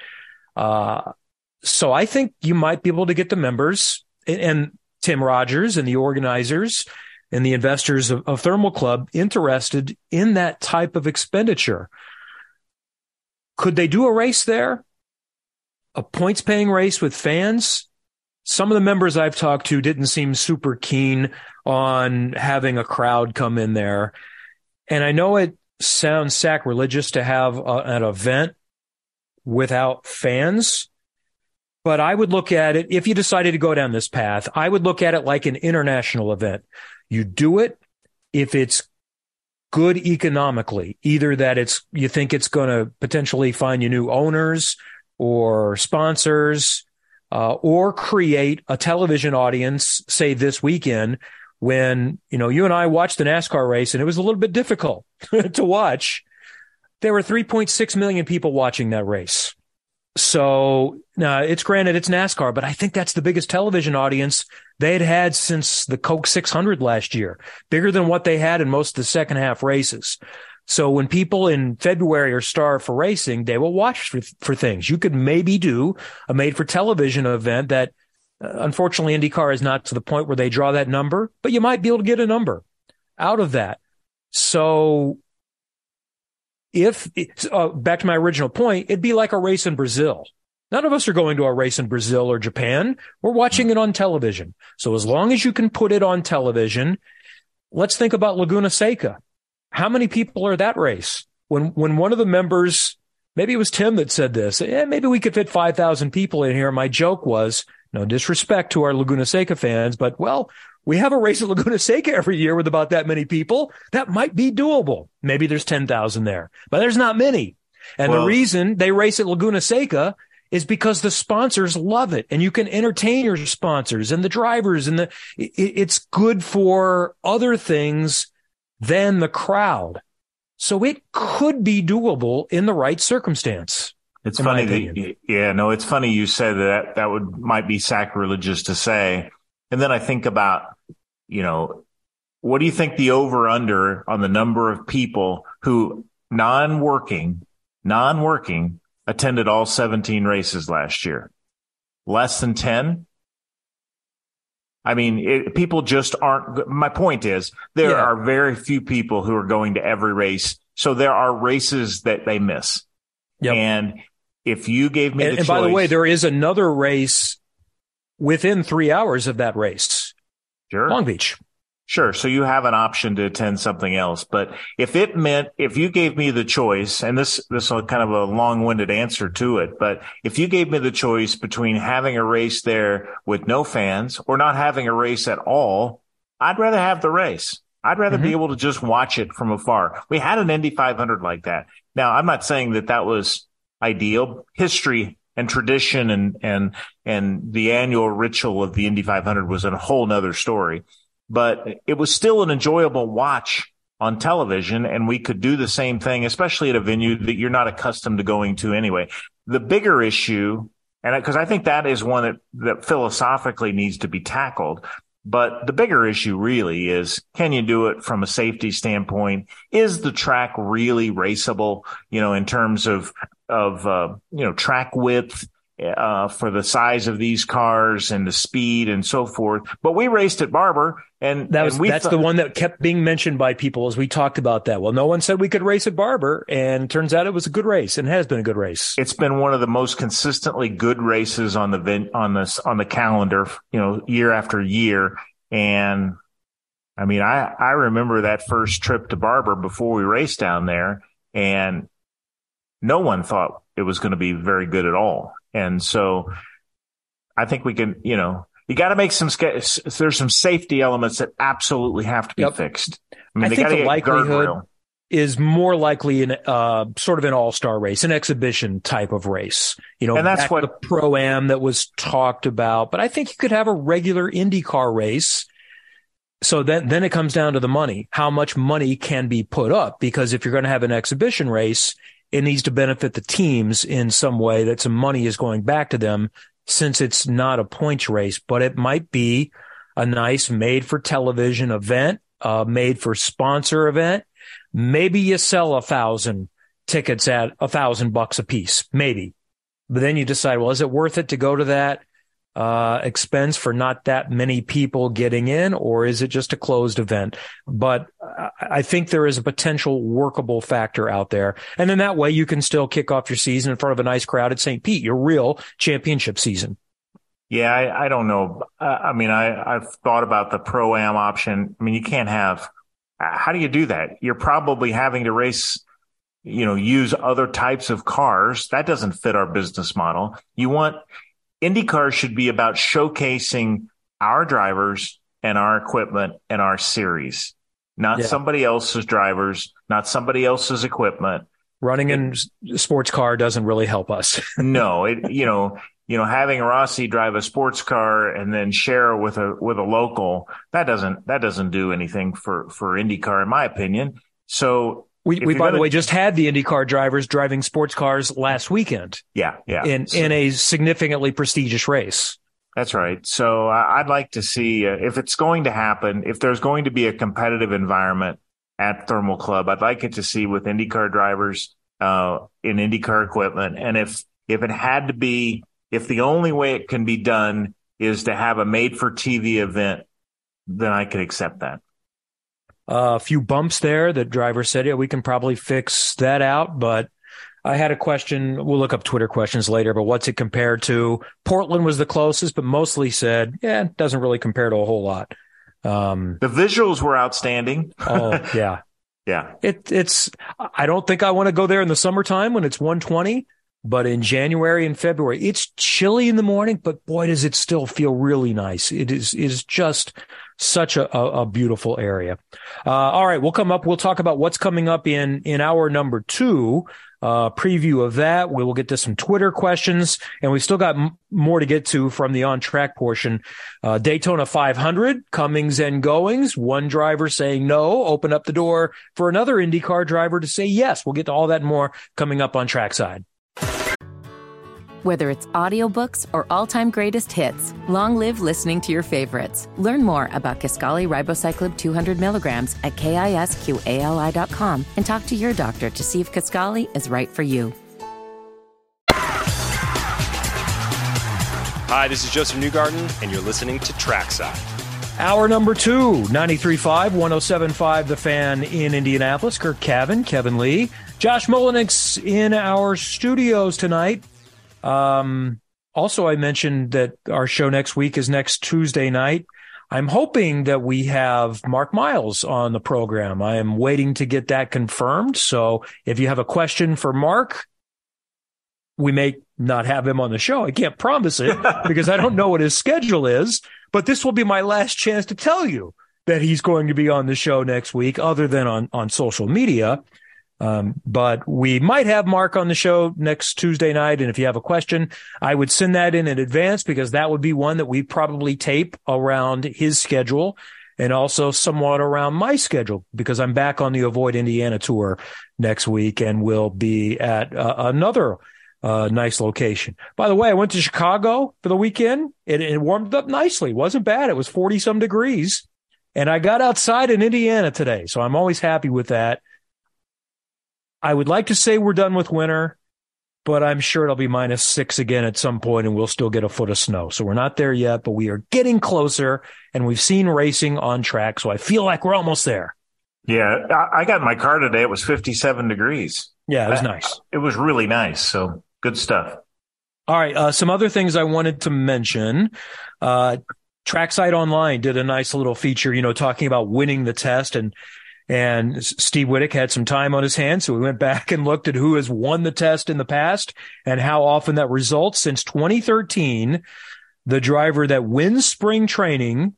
So I think you might be able to get the members and Tim Rogers and the organizers and the investors of Thermal Club interested in that type of expenditure. Could they do a race there? A points-paying race with fans? Some of the members I've talked to didn't seem super keen on having a crowd come in there. And I know it sounds sacrilegious to have an event without fans, but I would look at it, if you decided to go down this path, I would look at it like an international event. You do it if it's good economically, either that you think it's going to potentially find you new owners or sponsors, or create a television audience, say this weekend, when, you and I watched the NASCAR race and it was a little bit difficult to watch. There were 3.6 million people watching that race. So now it's granted it's NASCAR, but I think that's the biggest television audience they had since the Coke 600 last year, bigger than what they had in most of the second half races. So when people in February are starved for racing, they will watch for things. You could maybe do a made-for-television event that, unfortunately, IndyCar is not to the point where they draw that number, but you might be able to get a number out of that. So back to my original point, it'd be like a race in Brazil. None of us are going to a race in Brazil or Japan. We're watching it on television. So as long as you can put it on television, let's think about Laguna Seca. How many people are that race? When one of the members, maybe it was Tim that said this, maybe we could fit 5,000 people in here. My joke was, no disrespect to our Laguna Seca fans, but, we have a race at Laguna Seca every year with about that many people. That might be doable. Maybe there's 10,000 there, but there's not many. And the reason they race at Laguna Seca is because the sponsors love it, and you can entertain your sponsors and the drivers, and it's good for other things than the crowd. So it could be doable in the right circumstance. It's funny it's funny you say that might be sacrilegious to say. And then I think about, what do you think the over under on the number of people who non-working attended all 17 races last year? Less than 10? I mean, people just aren't. My point is there are very few people who are going to every race. So there are races that they miss. Yep. And if you gave me the choice. And by the way, there is another race within 3 hours of that race. Sure. Long Beach. Sure. So you have an option to attend something else. But if you gave me the choice, and this is kind of a long-winded answer to it, but if you gave me the choice between having a race there with no fans or not having a race at all, I'd rather have the race. I'd rather be able to just watch it from afar. We had an Indy 500 like that. Now, I'm not saying that was ideal. History and tradition and the annual ritual of the Indy 500 was a whole nother story. but it was still an enjoyable watch on television, and we could do the same thing, especially at a venue that you're not accustomed to going to anyway. The bigger issue, and because I think that is one that philosophically needs to be tackled, but the bigger issue really is, can you do it from a safety standpoint? Is the track really raceable, in terms of track width, for the size of these cars and the speed and so forth? But we raced at Barber, and that's the one that kept being mentioned by people as we talked about that. Well, no one said we could race at Barber, and turns out it was a good race and has been a good race. It's been one of the most consistently good races on the calendar, year after year. And I mean, I remember that first trip to Barber before we raced down there, and no one thought it was going to be very good at all. And so I think we can, you got to make there's some safety elements that absolutely have to be fixed. I mean, I think the likelihood is more likely in sort of an all-star race, an exhibition type of race, and that's what the Pro-Am that was talked about. But I think you could have a regular IndyCar race. So then it comes down to the money. How much money can be put up? Because if you're going to have an exhibition race, it needs to benefit the teams in some way, that some money is going back to them, since it's not a points race. But it might be a nice made-for-television event, made-for-sponsor event. Maybe you sell 1,000 tickets at $1,000 a piece, maybe. But then you decide, well, is it worth it to go to that expense for not that many people getting in, or is it just a closed event? But I think there is a potential workable factor out there. And then that way you can still kick off your season in front of a nice crowd at St. Pete, your real championship season. Yeah, I don't know. I've thought about the Pro-Am option. I mean, you can't have, how do you do that? You're probably having to race, use other types of cars. That doesn't fit our business model. IndyCar should be about showcasing our drivers and our equipment and our series, not somebody else's drivers, not somebody else's equipment. Running in a sports car doesn't really help us. No, having Rossi drive a sports car and then share with a local, that doesn't do anything for IndyCar, in my opinion. So we by the way, just had the IndyCar drivers driving sports cars last weekend. Yeah. In a significantly prestigious race. That's right. So I'd like to see if it's going to happen, if there's going to be a competitive environment at Thermal Club, I'd like it to see with IndyCar drivers in IndyCar equipment. And if it had to be, if the only way it can be done is to have a made-for-TV event, then I could accept that. A few bumps there that driver said, we can probably fix that out. But I had a question. We'll look up Twitter questions later, but what's it compared to? Portland was the closest, but mostly said, it doesn't really compare to a whole lot. The visuals were outstanding. Oh, yeah. Yeah. I don't think I want to go there in the summertime when it's 120, but in January and February, it's chilly in the morning, but boy, does it still feel really nice. It is just such a beautiful area. All right, we'll talk about what's coming up in hour number 2, preview of that. We will get to some Twitter questions, and we've still got more to get to from the on-track portion. Daytona 500, comings and goings, one driver saying no, open up the door for another IndyCar driver to say yes. We'll get to all that and more coming up on Trackside. Whether it's audiobooks or all-time greatest hits, long live listening to your favorites. Learn more about Kisqali Ribociclib 200 milligrams at KISQALI.com and talk to your doctor to see if Kisqali is right for you. Hi, this is Joseph Newgarden, and you're listening to Trackside. Hour number 2, 93.5, 107.5 The Fan in Indianapolis. Kirk Cavan, Kevin Lee, Josh Molinix in our studios tonight. Also, I mentioned that our show next week is next Tuesday night. I'm hoping that we have Mark Miles on the program. I am waiting to get that confirmed. So if you have a question for Mark, we may not have him on the show. I can't promise it because I don't know what his schedule is, but this will be my last chance to tell you that he's going to be on the show next week, other than on social media. But we might have Mark on the show next Tuesday night. And if you have a question, I would send that in advance, because that would be one that we probably tape around his schedule. and also somewhat around my schedule because I'm back on the Avoid Indiana tour next week and will be at another nice location. By the way, I went to Chicago for the weekend. It warmed up nicely. It wasn't bad. It was 40-some degrees. And I got outside in Indiana today, so I'm always happy with that. I would like to say we're done with winter, but I'm sure it'll be -6 again at some point, and we'll still get a foot of snow. So we're not there yet, but we are getting closer, and we've seen racing on track, so I feel like we're almost there. Yeah, I got in my car today. It was 57 degrees. Yeah, it was nice. It was really nice, so good stuff. All right, some other things I wanted to mention. Trackside Online did a nice little feature, talking about winning the test, and Steve Wittick had some time on his hands, so we went back and looked at who has won the test in the past and how often that results. Since 2013, the driver that wins spring training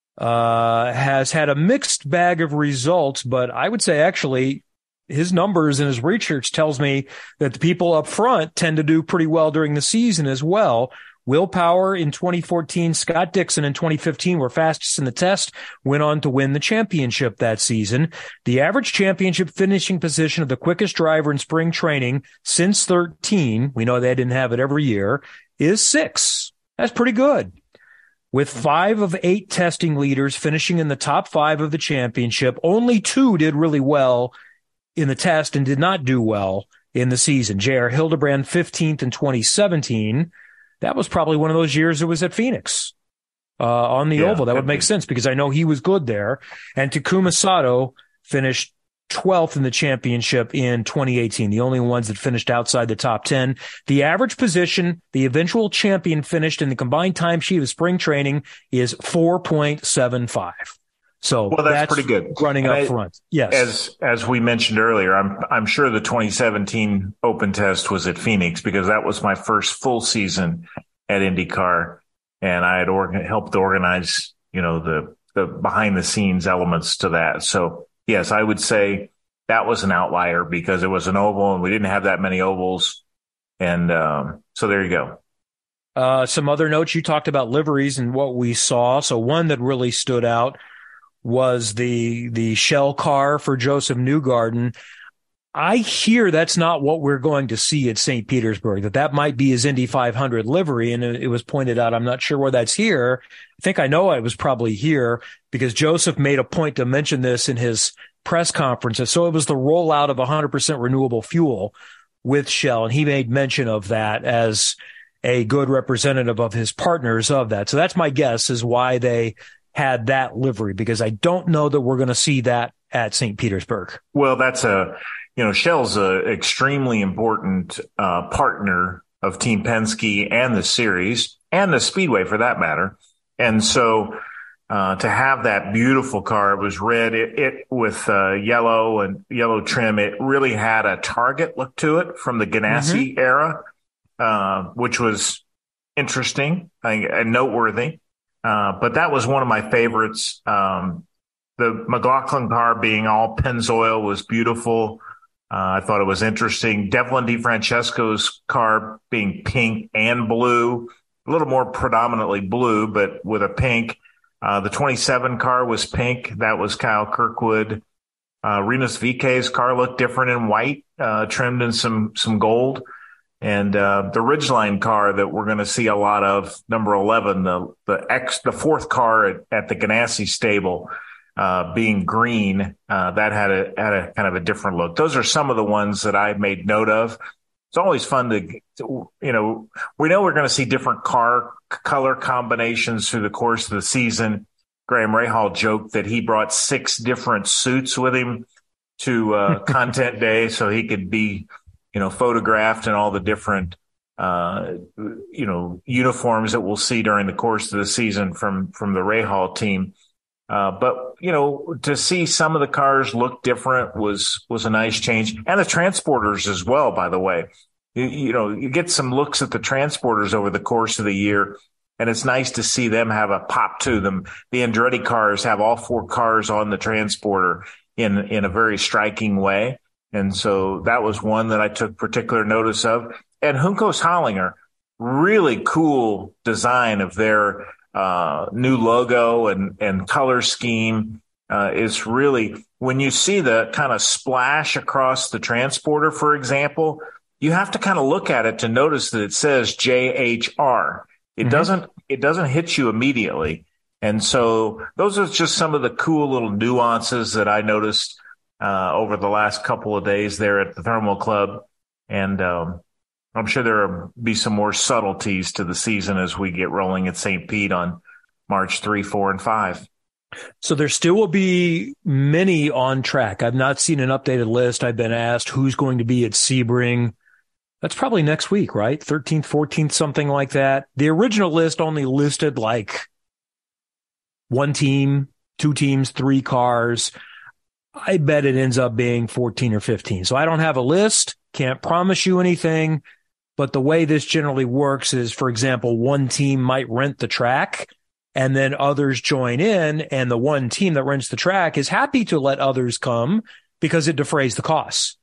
has had a mixed bag of results, but I would say actually his numbers and his research tells me that the people up front tend to do pretty well during the season as well. Will Power in 2014, Scott Dixon in 2015 were fastest in the test, went on to win the championship that season. The average championship finishing position of the quickest driver in spring training since 13, we know they didn't have it every year, is 6. That's pretty good. With 5 of 8 testing leaders finishing in the top 5 of the championship, only 2 did really well in the test and did not do well in the season. J.R. Hildebrand, 15th in 2017. That was probably one of those years it was at Phoenix on the oval. That would make sense because I know he was good there. And Takuma Sato finished 12th in the championship in 2018, the only ones that finished outside the top 10. The average position the eventual champion finished in the combined timesheet of spring training is 4.75. So that's pretty good. Running up front. Yes. As we mentioned earlier, I'm sure the 2017 Open Test was at Phoenix because that was my first full season at IndyCar, and I had helped organize, the behind the scenes elements to that. So yes, I would say that was an outlier because it was an oval and we didn't have that many ovals. And so there you go. Some other notes, you talked about liveries and what we saw. So one that really stood out was the shell car for Joseph Newgarden. I hear that's not what we're going to see at St. Petersburg, that might be his Indy 500 livery. And it was pointed out, I'm not sure where that's here. I think I know it was probably here because Joseph made a point to mention this in his press conference. So it was the rollout of 100% renewable fuel with Shell. And he made mention of that as a good representative of his partners of that. So that's my guess is why they had that livery, because I don't know that we're going to see that at St. Petersburg. Well, that's Shell's a extremely important partner of Team Penske and the series and the Speedway for that matter. And so to have that beautiful car, it was red, it with yellow and yellow trim. It really had a Target look to it from the Ganassi era, which was interesting and noteworthy. But that was one of my favorites. The McLaughlin car being all Pennzoil was beautiful. I thought it was interesting. Devlin DeFrancesco's car being pink and blue, a little more predominantly blue, but with a pink. The 27 car was pink. That was Kyle Kirkwood. Rinus VeeKay's car looked different in white, trimmed in some gold. And the Ridgeline car that we're going to see a lot of, number 11, the fourth car at the Ganassi stable, being green, that had a kind of a different look. Those are some of the ones that I made note of. It's always fun to we know we're going to see different car color combinations through the course of the season. Graham Rahal joked that he brought 6 different suits with him to Content Day so he could be photographed in all the different, uniforms that we'll see during the course of the season from the Rahal team. But to see some of the cars look different was a nice change. And the transporters as well, by the way. You get some looks at the transporters over the course of the year, and it's nice to see them have a pop to them. The Andretti cars have all 4 cars on the transporter in a very striking way. And so that was one that I took particular notice of. And Juncos Hollinger, really cool design of their new logo and color scheme is really, when you see the kind of splash across the transporter, for example, you have to kind of look at it to notice that it says JHR. It doesn't hit you immediately. And so those are just some of the cool little nuances that I noticed over the last couple of days there at the Thermal Club. And I'm sure there will be some more subtleties to the season as we get rolling at St. Pete on March 3, 4, and 5. So there still will be many on track. I've not seen an updated list. I've been asked who's going to be at Sebring. That's probably next week, right? 13th, 14th, something like that. The original list only listed like one team, two teams, 3 cars. I bet it ends up being 14 or 15. So I don't have a list, can't promise you anything. But the way this generally works is, for example, one team might rent the track and then others join in, and the one team that rents the track is happy to let others come because it defrays the costs.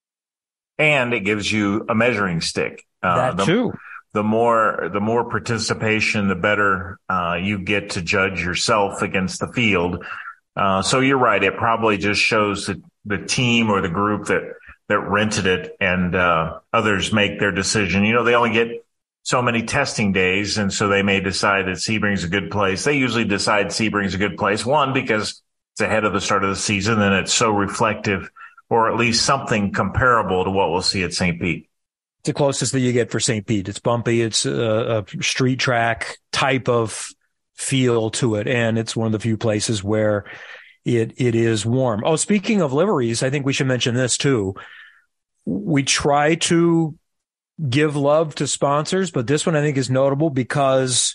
And it gives you a measuring stick. That too. The more participation, the better you get to judge yourself against the field. So you're right. It probably just shows that the team or the group that rented it, and others make their decision. You know, they only get so many testing days, and so they may decide that Sebring's a good place. They usually decide Sebring's a good place, one, because it's ahead of the start of the season and it's so reflective, or at least something comparable to what we'll see at St. Pete. It's the closest that you get for St. Pete. It's bumpy. It's a street track type of feel to it, and it's one of the few places where it is warm. Oh, speaking of liveries, I think we should mention this too. We try to give love to sponsors, but this one I think is notable because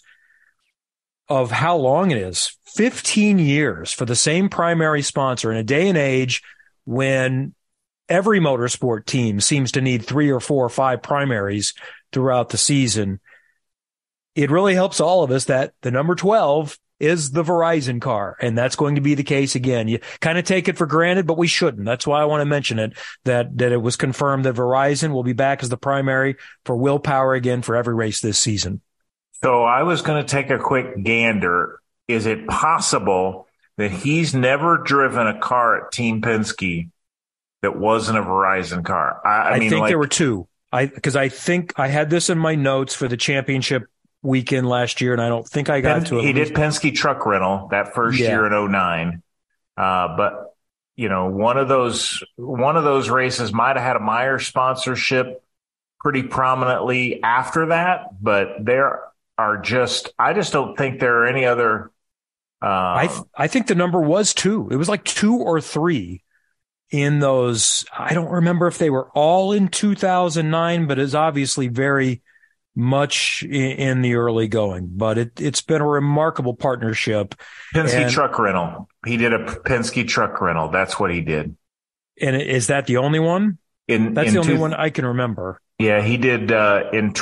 of how long it is. 15 years for the same primary sponsor in a day and age when every motorsport team seems to need 3 or 4 or 5 primaries throughout the season. It really helps all of us that the number 12 is the Verizon car, and that's going to be the case again. You kind of take it for granted, but we shouldn't. That's why I want to mention it, that it was confirmed that Verizon will be back as the primary for Will Power again for every race this season. So I was going to take a quick gander. Is it possible that he's never driven a car at Team Penske that wasn't a Verizon car? I mean, think there were 2. Because I think I had this in my notes for the championship weekend last year, and I don't think I got to it. He did Penske Truck Rental that first year in 2009. But, you know, one of those races might have had a Meyer sponsorship pretty prominently after that, but there are I just don't think there are any other. I think the number was 2. It was like 2 or 3 in those. I don't remember if they were all in 2009, but it's obviously very much in the early going, but it's been a remarkable partnership. Penske Truck Rental. He did a Penske Truck Rental. That's what he did. And is that the only one? That's the only one I can remember. Yeah, he did in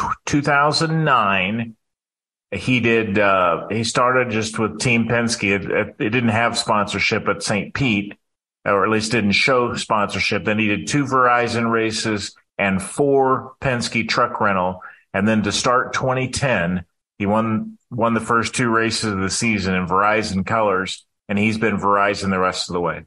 2009. He started just with Team Penske. It didn't have sponsorship at St. Pete, or at least didn't show sponsorship. Then he did 2 Verizon races and 4 Penske Truck Rental. And then to start 2010, he won the first 2 races of the season in Verizon colors, and he's been Verizon the rest of the way.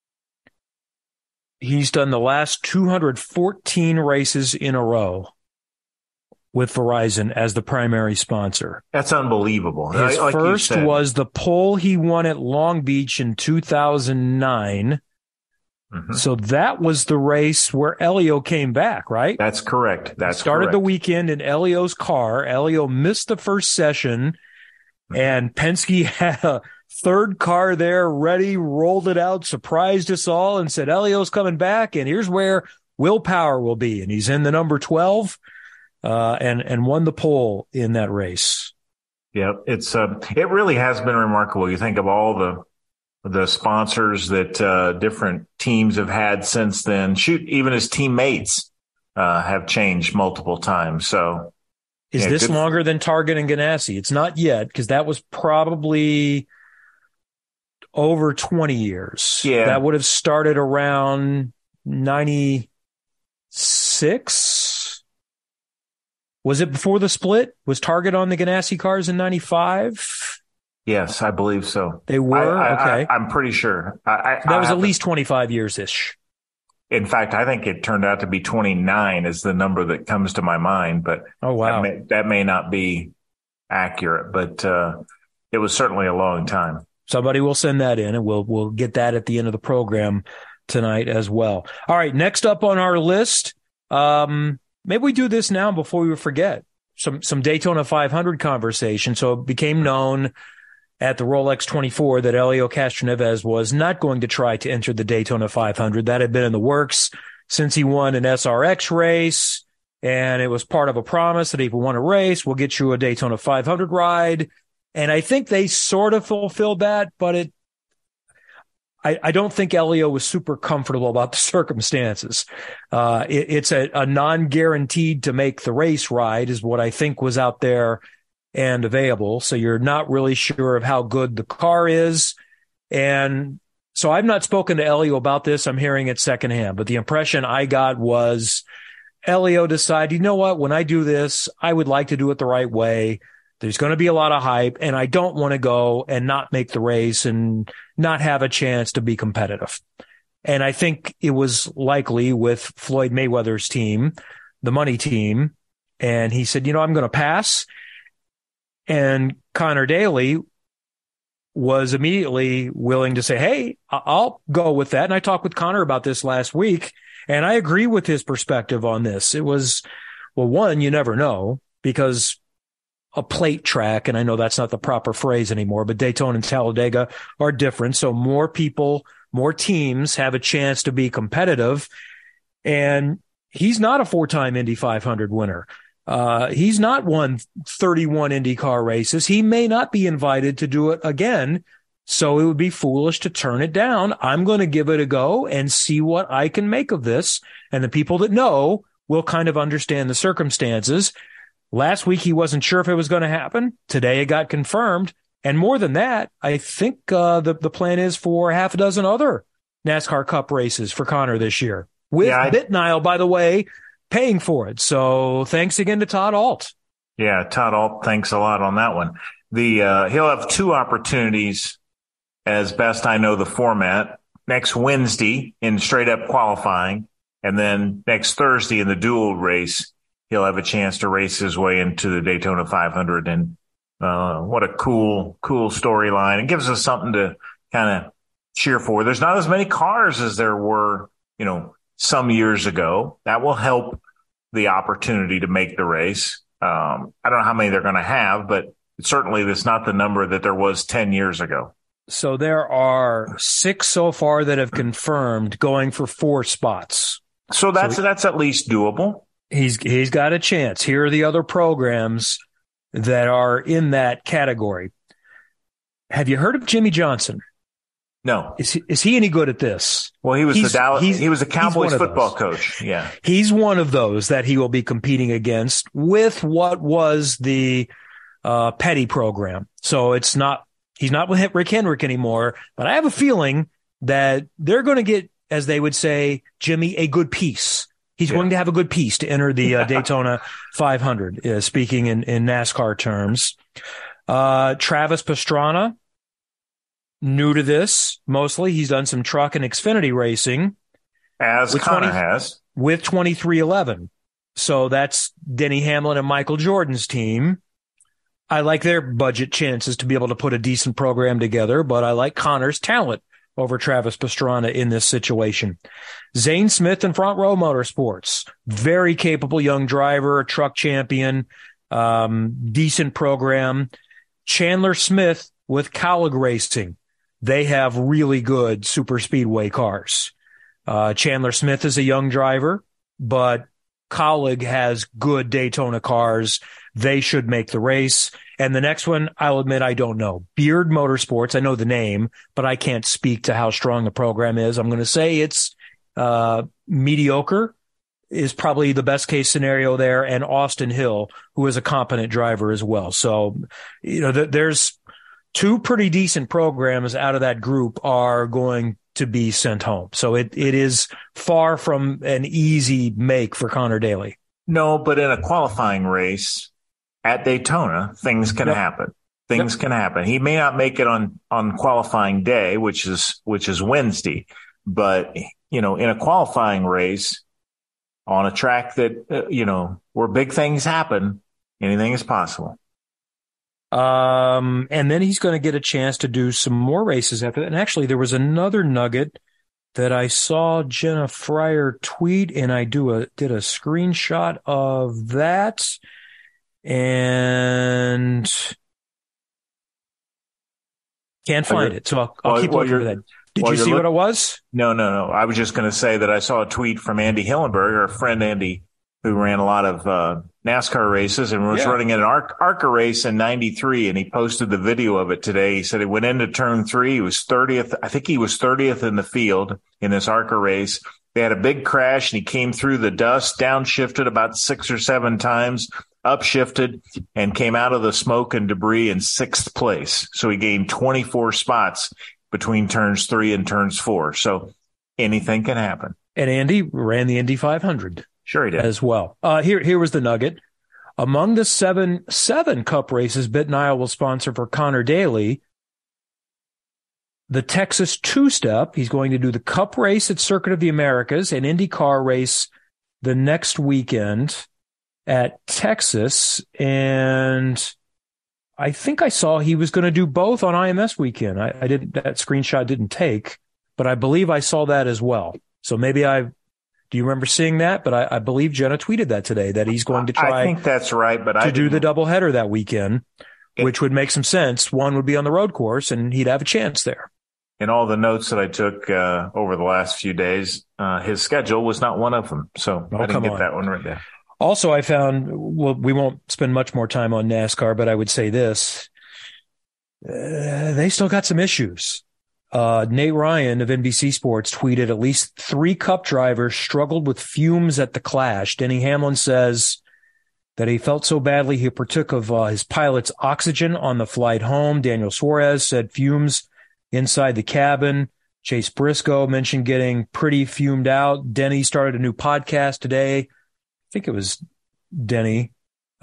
He's done the last 214 races in a row with Verizon as the primary sponsor. That's unbelievable. His first was the pole he won at Long Beach in 2009. Mm-hmm. So that was the race where Elio came back, right? That's correct. Started the weekend in Elio's car. Elio missed the first session, and Penske had a third car there ready, rolled it out, surprised us all, and said, Elio's coming back, and here's where Will Power will be. And he's in the number 12 and won the pole in that race. Yeah, it really has been remarkable. You think of all the sponsors that different teams have had since then. Shoot, even his teammates have changed multiple times. So, is this longer than Target and Ganassi? It's not yet, because that was probably over 20 years. Yeah, that would have started around 96. Was it before the split? Was Target on the Ganassi cars in 95? Yes, I believe so. They were? Okay. I'm pretty sure. That was at least 25 years-ish. In fact, I think it turned out to be 29 is the number that comes to my mind, but oh, wow. that may not be accurate, but it was certainly a long time. Somebody will send that in, and we'll get that at the end of the program tonight as well. All right, next up on our list, maybe we do this now before we forget, some Daytona 500 conversation. So it became known at the Rolex 24 that Helio Castroneves was not going to try to enter the Daytona 500. That had been in the works since he won an SRX race, and it was part of a promise that if we won a race, we'll get you a Daytona 500 ride. And I think they sort of fulfilled that, but I don't think Helio was super comfortable about the circumstances. It's a non-guaranteed to make the race ride is what I think was out there and available. So you're not really sure of how good the car is. And so I've not spoken to Helio about this. I'm hearing it secondhand, but the impression I got was Helio decided, you know what, when I do this, I would like to do it the right way. There's going to be a lot of hype, and I don't want to go and not make the race and not have a chance to be competitive. And I think it was likely with Floyd Mayweather's team, the money team, and he said, you know, I'm going to pass. And Connor Daly was immediately willing to say, hey, I'll go with that. And I talked with Connor about this last week, and I agree with his perspective on this. It was, well, one, you never know, because a plate track, and I know that's not the proper phrase anymore, but Daytona and Talladega are different. So more people, more teams have a chance to be competitive. And he's not a four-time Indy 500 winner. He's not won 31 IndyCar races. He may not be invited to do it again. So it would be foolish to turn it down. I'm going to give it a go and see what I can make of this. And the people that know will kind of understand the circumstances. Last week, he wasn't sure if it was going to happen. Today, it got confirmed. And more than that, I think the plan is for half a dozen other NASCAR Cup races for Connor this year. With BitNile, by the way, paying for it. So thanks again to Todd Alt. Yeah, Todd Alt, thanks a lot on that one. He'll have two opportunities, as best I know the format, next Wednesday in straight-up qualifying, and then next Thursday in the dual race. He'll have a chance to race his way into the Daytona 500. And what a cool storyline. It gives us something to kind of cheer for. There's not as many cars as there were, some years ago. That will help the opportunity to make the race. I don't know how many they're going to have, but certainly that's not the number that there was 10 years ago. So there are 6 so far that have confirmed going for 4 spots. So that's at least doable. He's got a chance. Here are the other programs that are in that category. Have you heard of Jimmy Johnson? No. Is he any good at this? Well, he was he was a Cowboys football coach. Yeah. He's one of those that he will be competing against with what was the Petty program. So he's not with Rick Hendrick anymore, but I have a feeling that they're going to get, as they would say, Jimmy, a good piece. He's going to have a good piece to enter the Daytona 500, speaking in NASCAR terms. Travis Pastrana, new to this, mostly. He's done some truck and Xfinity racing. As Connor has. With 2311. So that's Denny Hamlin and Michael Jordan's team. I like their budget chances to be able to put a decent program together, but I like Connor's talent over Travis Pastrana in this situation. Zane Smith in Front Row Motorsports, very capable young driver, a truck champion, decent program. Chandler Smith with Cowlig Racing. They have really good super speedway cars. Chandler Smith is a young driver, but Cowlig has good Daytona cars. They should make the race. And the next one, I'll admit, I don't know. Beard Motorsports, I know the name, but I can't speak to how strong the program is. I'm going to say it's mediocre is probably the best case scenario there, and Austin Hill, who is a competent driver as well. So, there's 2 pretty decent programs out of that group are going to be sent home. So it is far from an easy make for Connor Daly. No, but in a qualifying race at Daytona, things can happen. Things can happen. He may not make it on qualifying day, which is Wednesday, but in a qualifying race on a track that where big things happen, anything is possible. And then he's going to get a chance to do some more races after that. And actually, there was another nugget that I saw Jenna Fryer tweet, and I did a screenshot of that, and can't find it. So I'll keep looking for that. Did you see what it was? No. I was just going to say that I saw a tweet from Andy Hillenberg, our friend Andy, who ran a lot of NASCAR races and was running an ARCA race in 93, and he posted the video of it today. He said he went into turn 3. He was 30th. I think he was 30th in the field in this ARCA race. They had a big crash, and he came through the dust, downshifted about 6 or 7 times, upshifted, and came out of the smoke and debris in 6th place. So he gained 24 spots between turns 3 and turns 4. So anything can happen. And Andy ran the Indy 500. Sure he did. As well. Here was the nugget. Among the seven Cup races BitNile will sponsor for Connor Daly, the Texas two-step, he's going to do the Cup race at Circuit of the Americas and IndyCar race the next weekend at Texas. And I think I saw he was going to do both on IMS weekend. I didn't, that screenshot didn't take, but I believe I saw that as well. So maybe do you remember seeing that? But I believe Jenna tweeted that today, that he's going to try. I think that's right, but to do the doubleheader that weekend, which would make some sense. One would be on the road course, and he'd have a chance there. In all the notes that I took over the last few days, his schedule was not one of them. So I didn't get that one right there. Also, I found, well, we won't spend much more time on NASCAR, but I would say this. They still got some issues. Nate Ryan of NBC Sports tweeted at least 3 Cup drivers struggled with fumes at the clash. Denny Hamlin says that he felt so badly he partook of his pilot's oxygen on the flight home. Daniel Suarez said fumes inside the cabin. Chase Briscoe mentioned getting pretty fumed out. Denny started a new podcast today. I think it was Denny,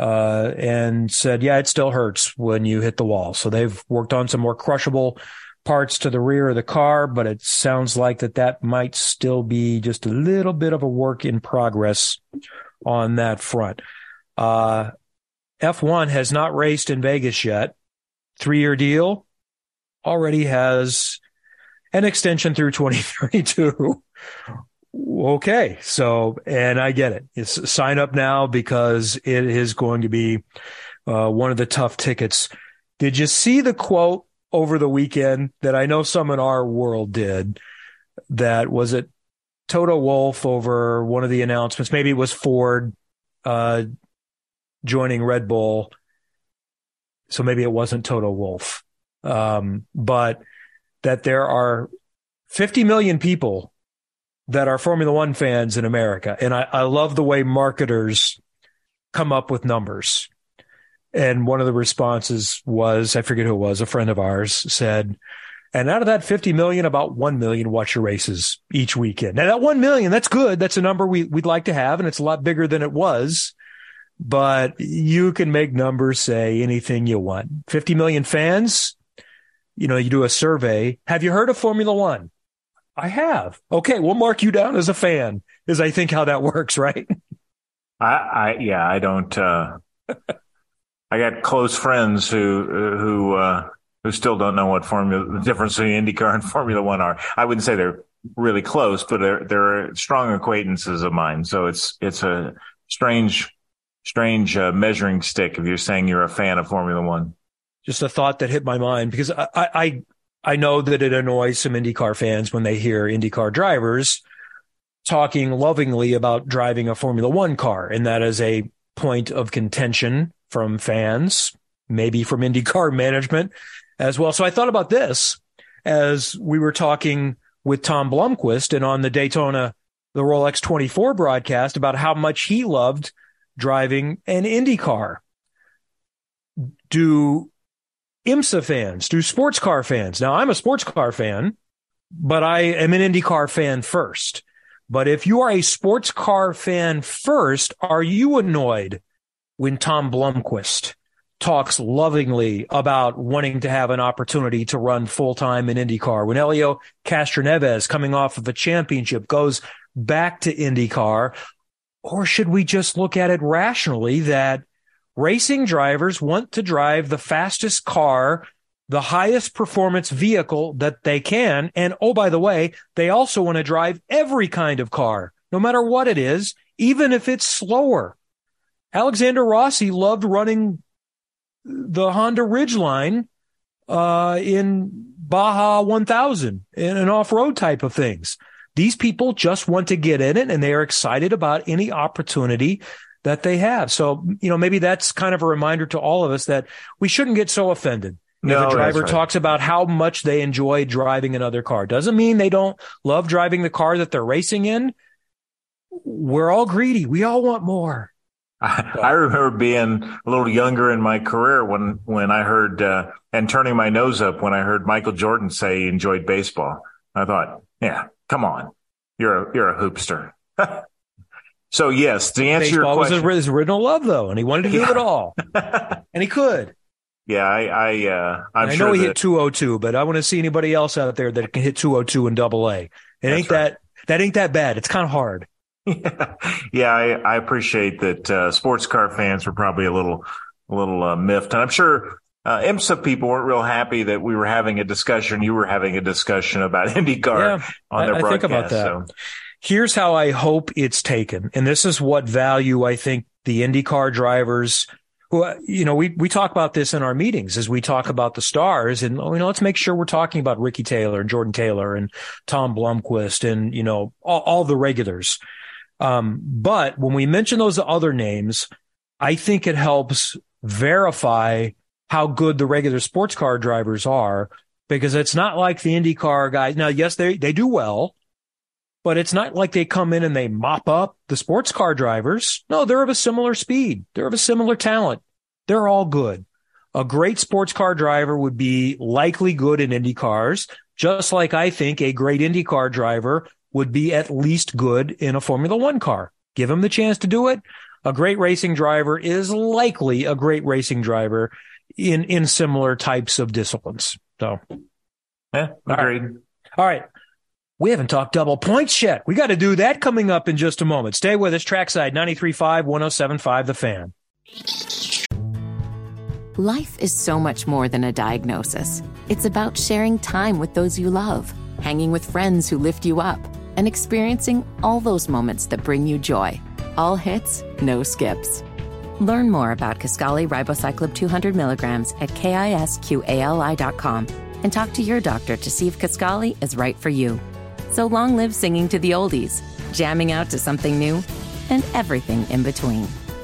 and said, yeah, it still hurts when you hit the wall. So they've worked on some more crushable parts to the rear of the car, but it sounds like that might still be just a little bit of a work in progress on that front. F1 has not raced in Vegas yet. 3-year deal, already has an extension through 2032. Okay. So, and I get it. It's sign up now because it is going to be one of the tough tickets. Did you see the quote over the weekend that I know some in our world did? That was it Toto Wolff over one of the announcements. Maybe it was Ford joining Red Bull. So maybe it wasn't Toto Wolff. But that there are 50 million people that are Formula One fans in America. And I love the way marketers come up with numbers. And one of the responses was, I forget who it was, a friend of ours said, and out of that 50 million, about 1 million watch your races each weekend. Now that 1 million, that's good. That's a number we'd like to have. And it's a lot bigger than it was, but you can make numbers say anything you want. 50 million fans, you do a survey. Have you heard of Formula One? I have. Okay. We'll mark you down as a fan, is I think how that works, right? I don't, I got close friends who still don't know what the difference between IndyCar and Formula One are. I wouldn't say they're really close, but they're strong acquaintances of mine. So it's a strange measuring stick if you're saying you're a fan of Formula One. Just a thought that hit my mind because I know that it annoys some IndyCar fans when they hear IndyCar drivers talking lovingly about driving a Formula One car, and that is a point of contention from fans, maybe from IndyCar management as well. So I thought about this as we were talking with Tom Blomqvist and on the Daytona, the Rolex 24 broadcast about how much he loved driving an IndyCar. Do IMSA fans, do sports car fans? Now, I'm a sports car fan, but I am an IndyCar fan first. But if you are a sports car fan first, are you annoyed when Tom Blomqvist talks lovingly about wanting to have an opportunity to run full-time in IndyCar. When Helio Castroneves, coming off of a championship, goes back to IndyCar, or should we just look at it rationally that racing drivers want to drive the fastest car, the highest performance vehicle that they can, and oh, by the way, they also want to drive every kind of car, no matter what it is, even if it's slower. Alexander Rossi loved running the Honda Ridgeline in Baja 1000 in an off-road type of things. These people just want to get in it, and they are excited about any opportunity that they have. So, maybe that's kind of a reminder to all of us that we shouldn't get so offended. If a driver talks about how much they enjoy driving another car, doesn't mean they don't love driving the car that they're racing in. We're all greedy. We all want more. I remember being a little younger in my career when I heard and turning my nose up when I heard Michael Jordan say he enjoyed baseball. I thought, yeah, come on, you're a hoopster. So yes, to answer your question, baseball was his original love, though, and he wanted to do it all, and he could. Yeah, I know he hit 202, but I want to see anybody else out there that can hit 202 in Double-A. That ain't that bad. It's kind of hard. Yeah, I appreciate that. Sports car fans were probably a little miffed, and I'm sure IMSA people weren't real happy that we were having a discussion. You were having a discussion about IndyCar on their broadcast. I think about that. So. Here's how I hope it's taken, and this is what value I think the IndyCar drivers. Who, we talk about this in our meetings as we talk about the stars, and let's make sure we're talking about Ricky Taylor and Jordan Taylor and Tom Blomqvist and all the regulars. But when we mention those other names, I think it helps verify how good the regular sports car drivers are, because it's not like the IndyCar guys. Now, yes, they do well, but it's not like they come in and they mop up the sports car drivers. No, they're of a similar speed. They're of a similar talent. They're all good. A great sports car driver would be likely good in Indy cars, just like I think a great IndyCar driver would be at least good in a Formula One car. Give him the chance to do it. A great racing driver is likely a great racing driver in similar types of disciplines. So, yeah, agreed. All right. We haven't talked double points yet. We got to do that coming up in just a moment. Stay with us. Trackside 93.5, 107.5, The Fan. Life is so much more than a diagnosis. It's about sharing time with those you love, hanging with friends who lift you up, and experiencing all those moments that bring you joy. All hits, no skips. Learn more about Kisqali Ribociclib 200 milligrams at KISQALI.com and talk to your doctor to see if Kisqali is right for you. So long live singing to the oldies, jamming out to something new, and everything in between.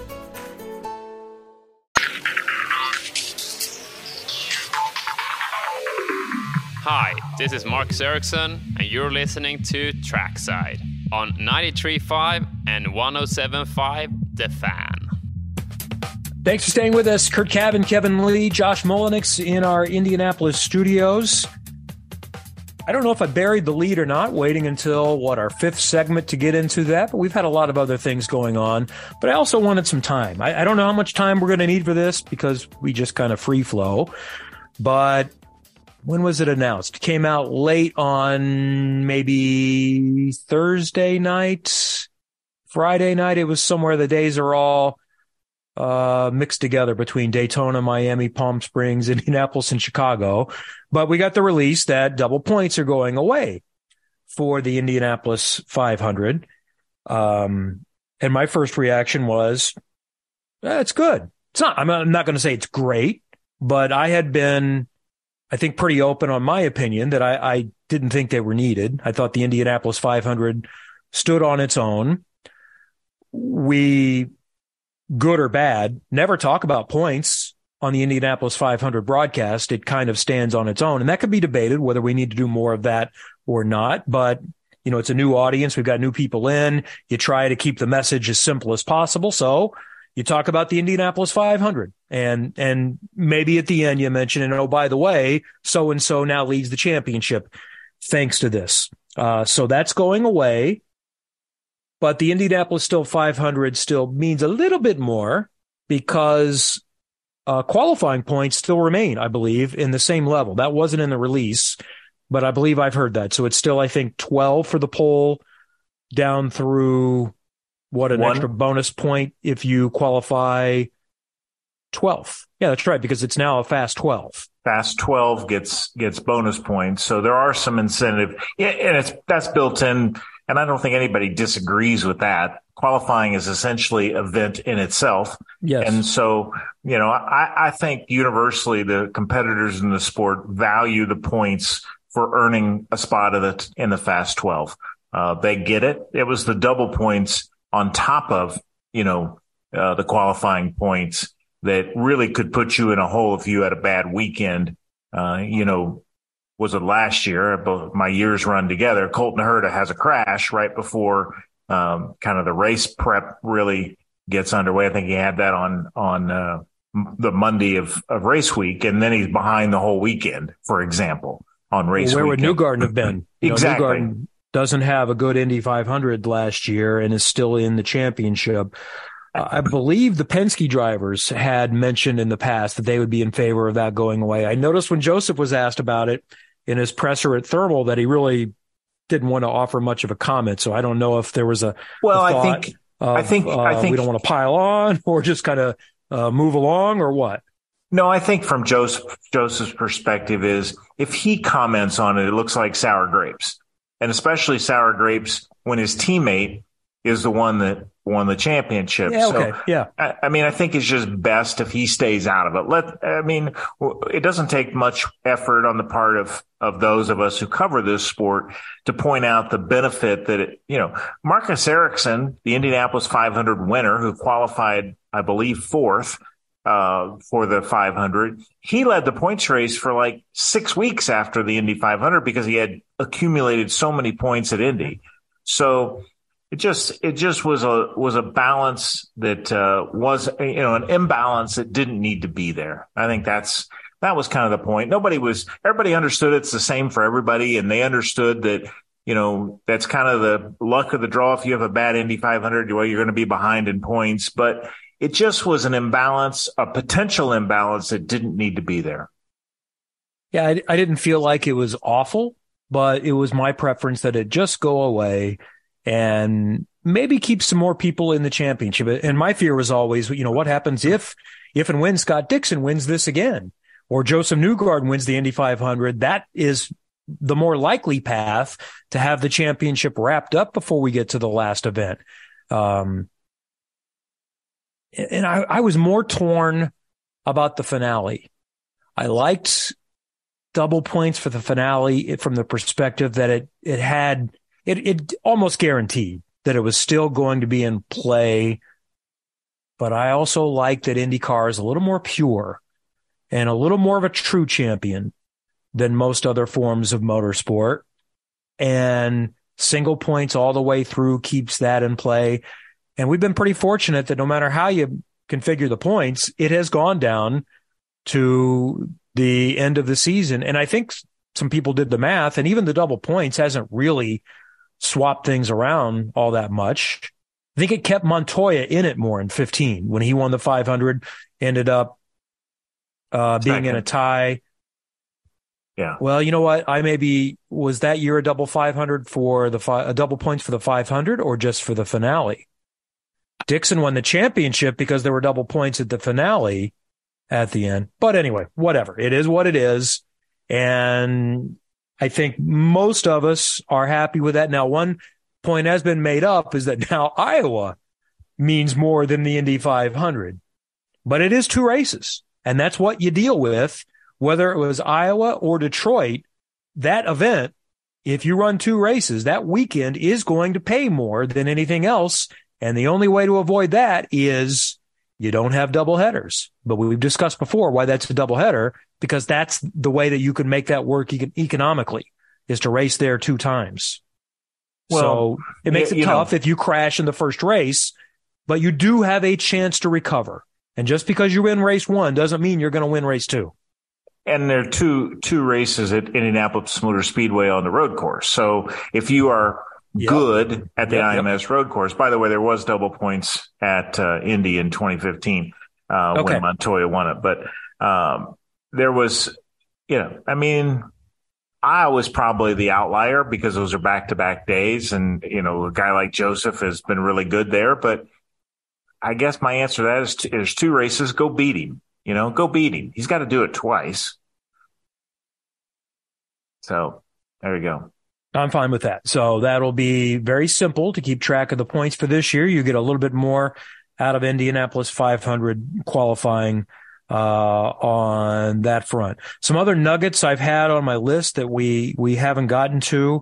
Hi, this is Marcus Ericsson, and you're listening to Trackside on 93.5 and 107.5 The Fan. Thanks for staying with us. Kurt Cavan, Kevin Lee, Josh Molinix in our Indianapolis studios. I don't know if I buried the lead or not, waiting until, our fifth segment to get into that, but we've had a lot of other things going on. But I also wanted some time. I don't know how much time we're going to need for this because we just kind of free flow. But when was it announced? It came out late on maybe Thursday night, Friday night. It was somewhere. The days are all mixed together between Daytona, Miami, Palm Springs, Indianapolis, and Chicago. But we got the release that double points are going away for the Indianapolis 500. And my first reaction was, it's good. It's not, I'm not going to say it's great, but I had been, I think, pretty open on my opinion that I didn't think they were needed. I thought the Indianapolis 500 stood on its own. We, good or bad, never talk about points on the Indianapolis 500 broadcast. It kind of stands on its own, and that could be debated whether we need to do more of that or not. But, it's a new audience. We've got new people in. You try to keep the message as simple as possible. So you talk about the Indianapolis 500 and maybe at the end you mention, and oh, by the way, so-and-so now leads the championship thanks to this. So that's going away. But the Indianapolis 500 still means a little bit more because qualifying points still remain, I believe, in the same level. That wasn't in the release, but I believe I've heard that. So it's still, I think, 12 for the pole down through an extra bonus point if you qualify 12th. Yeah, that's right, because it's now a fast 12. Fast 12 gets bonus points. So there are some incentive. Yeah, and that's built in, and I don't think anybody disagrees with that. Qualifying is essentially an event in itself. Yes. And so, I think universally the competitors in the sport value the points for earning a spot in the Fast 12. They get it. It was the double points on top of, the qualifying points that really could put you in a hole if you had a bad weekend. Was it last year? My years run together. Colton Herta has a crash right before kind of the race prep really gets underway. I think he had that on the Monday of race week, and then he's behind the whole weekend, for example, on race week. Where would Newgarden have been? Exactly. Newgarden doesn't have a good Indy 500 last year and is still in the championship. I believe the Penske drivers had mentioned in the past that they would be in favor of that going away. I noticed when Joseph was asked about it in his presser at Thermal that he really didn't want to offer much of a comment. So I don't know if there was a thought I think we don't want to pile on or just kind of move along or what. No, I think from Joseph's perspective is if he comments on it, it looks like sour grapes, and especially sour grapes when his teammate is the one that won the championship. Yeah, okay. So, yeah. I think it's just best if he stays out of it. It doesn't take much effort on the part of those of us who cover this sport to point out the benefit that Marcus Ericsson, the Indianapolis 500 winner who qualified, I believe, fourth, for the 500, he led the points race for like 6 weeks after the Indy 500 because he had accumulated so many points at Indy. So it just was a balance that was an imbalance that didn't need to be there. I think that was kind of the point. Everybody understood it's the same for everybody, and they understood that that's kind of the luck of the draw. If you have a bad Indy 500, you're going to be behind in points, but it just was an imbalance, a potential imbalance that didn't need to be there. Yeah, I didn't feel like it was awful, but it was my preference that it just go away and maybe keep some more people in the championship. And my fear was always, what happens if and when Scott Dixon wins this again, or Joseph Newgarden wins the Indy 500? That is the more likely path to have the championship wrapped up before we get to the last event. And I was more torn about the finale. I liked double points for the finale from the perspective that it almost guaranteed that it was still going to be in play. But I also like that IndyCar is a little more pure and a little more of a true champion than most other forms of motorsport. And single points all the way through keeps that in play. And we've been pretty fortunate that no matter how you configure the points, it has gone down to the end of the season. And I think some people did the math, and even the double points hasn't really swapped things around all that much. I think it kept Montoya in it more in 15 when he won the 500, ended up being in a tie. Yeah. Well, you know what? Was that year a double 500 for a double points for the 500 or just for the finale? Dixon won the championship because there were double points at the finale at the end. But anyway, whatever. It is what it is. And I think most of us are happy with that. Now, one point has been made up is that now Iowa means more than the Indy 500. But it is 2 races. And that's what you deal with, whether it was Iowa or Detroit. That event, if you run 2 races, that weekend is going to pay more than anything else. And the only way to avoid that is you don't have double headers. But we've discussed before why that's a double header, because that's the way that you can make that work economically, is to race there 2 times. Well, so it makes it tough if you crash in the first race, but you do have a chance to recover. And just because you win race 1 doesn't mean you're going to win race 2. And there are two races at Indianapolis Motor Speedway on the road course. So if you are good at the IMS road course, by the way, there was double points at Indy in 2015. when Montoya won it. But there was, I was probably the outlier because those are back-to-back days. And, a guy like Joseph has been really good there. But I guess my answer to that is there's 2 races. Go beat him. Go beat him. He's got to do it twice. So there you go. I'm fine with that. So that'll be very simple to keep track of the points for this year. You get a little bit more out of Indianapolis 500 qualifying on that front. Some other nuggets I've had on my list that we haven't gotten to.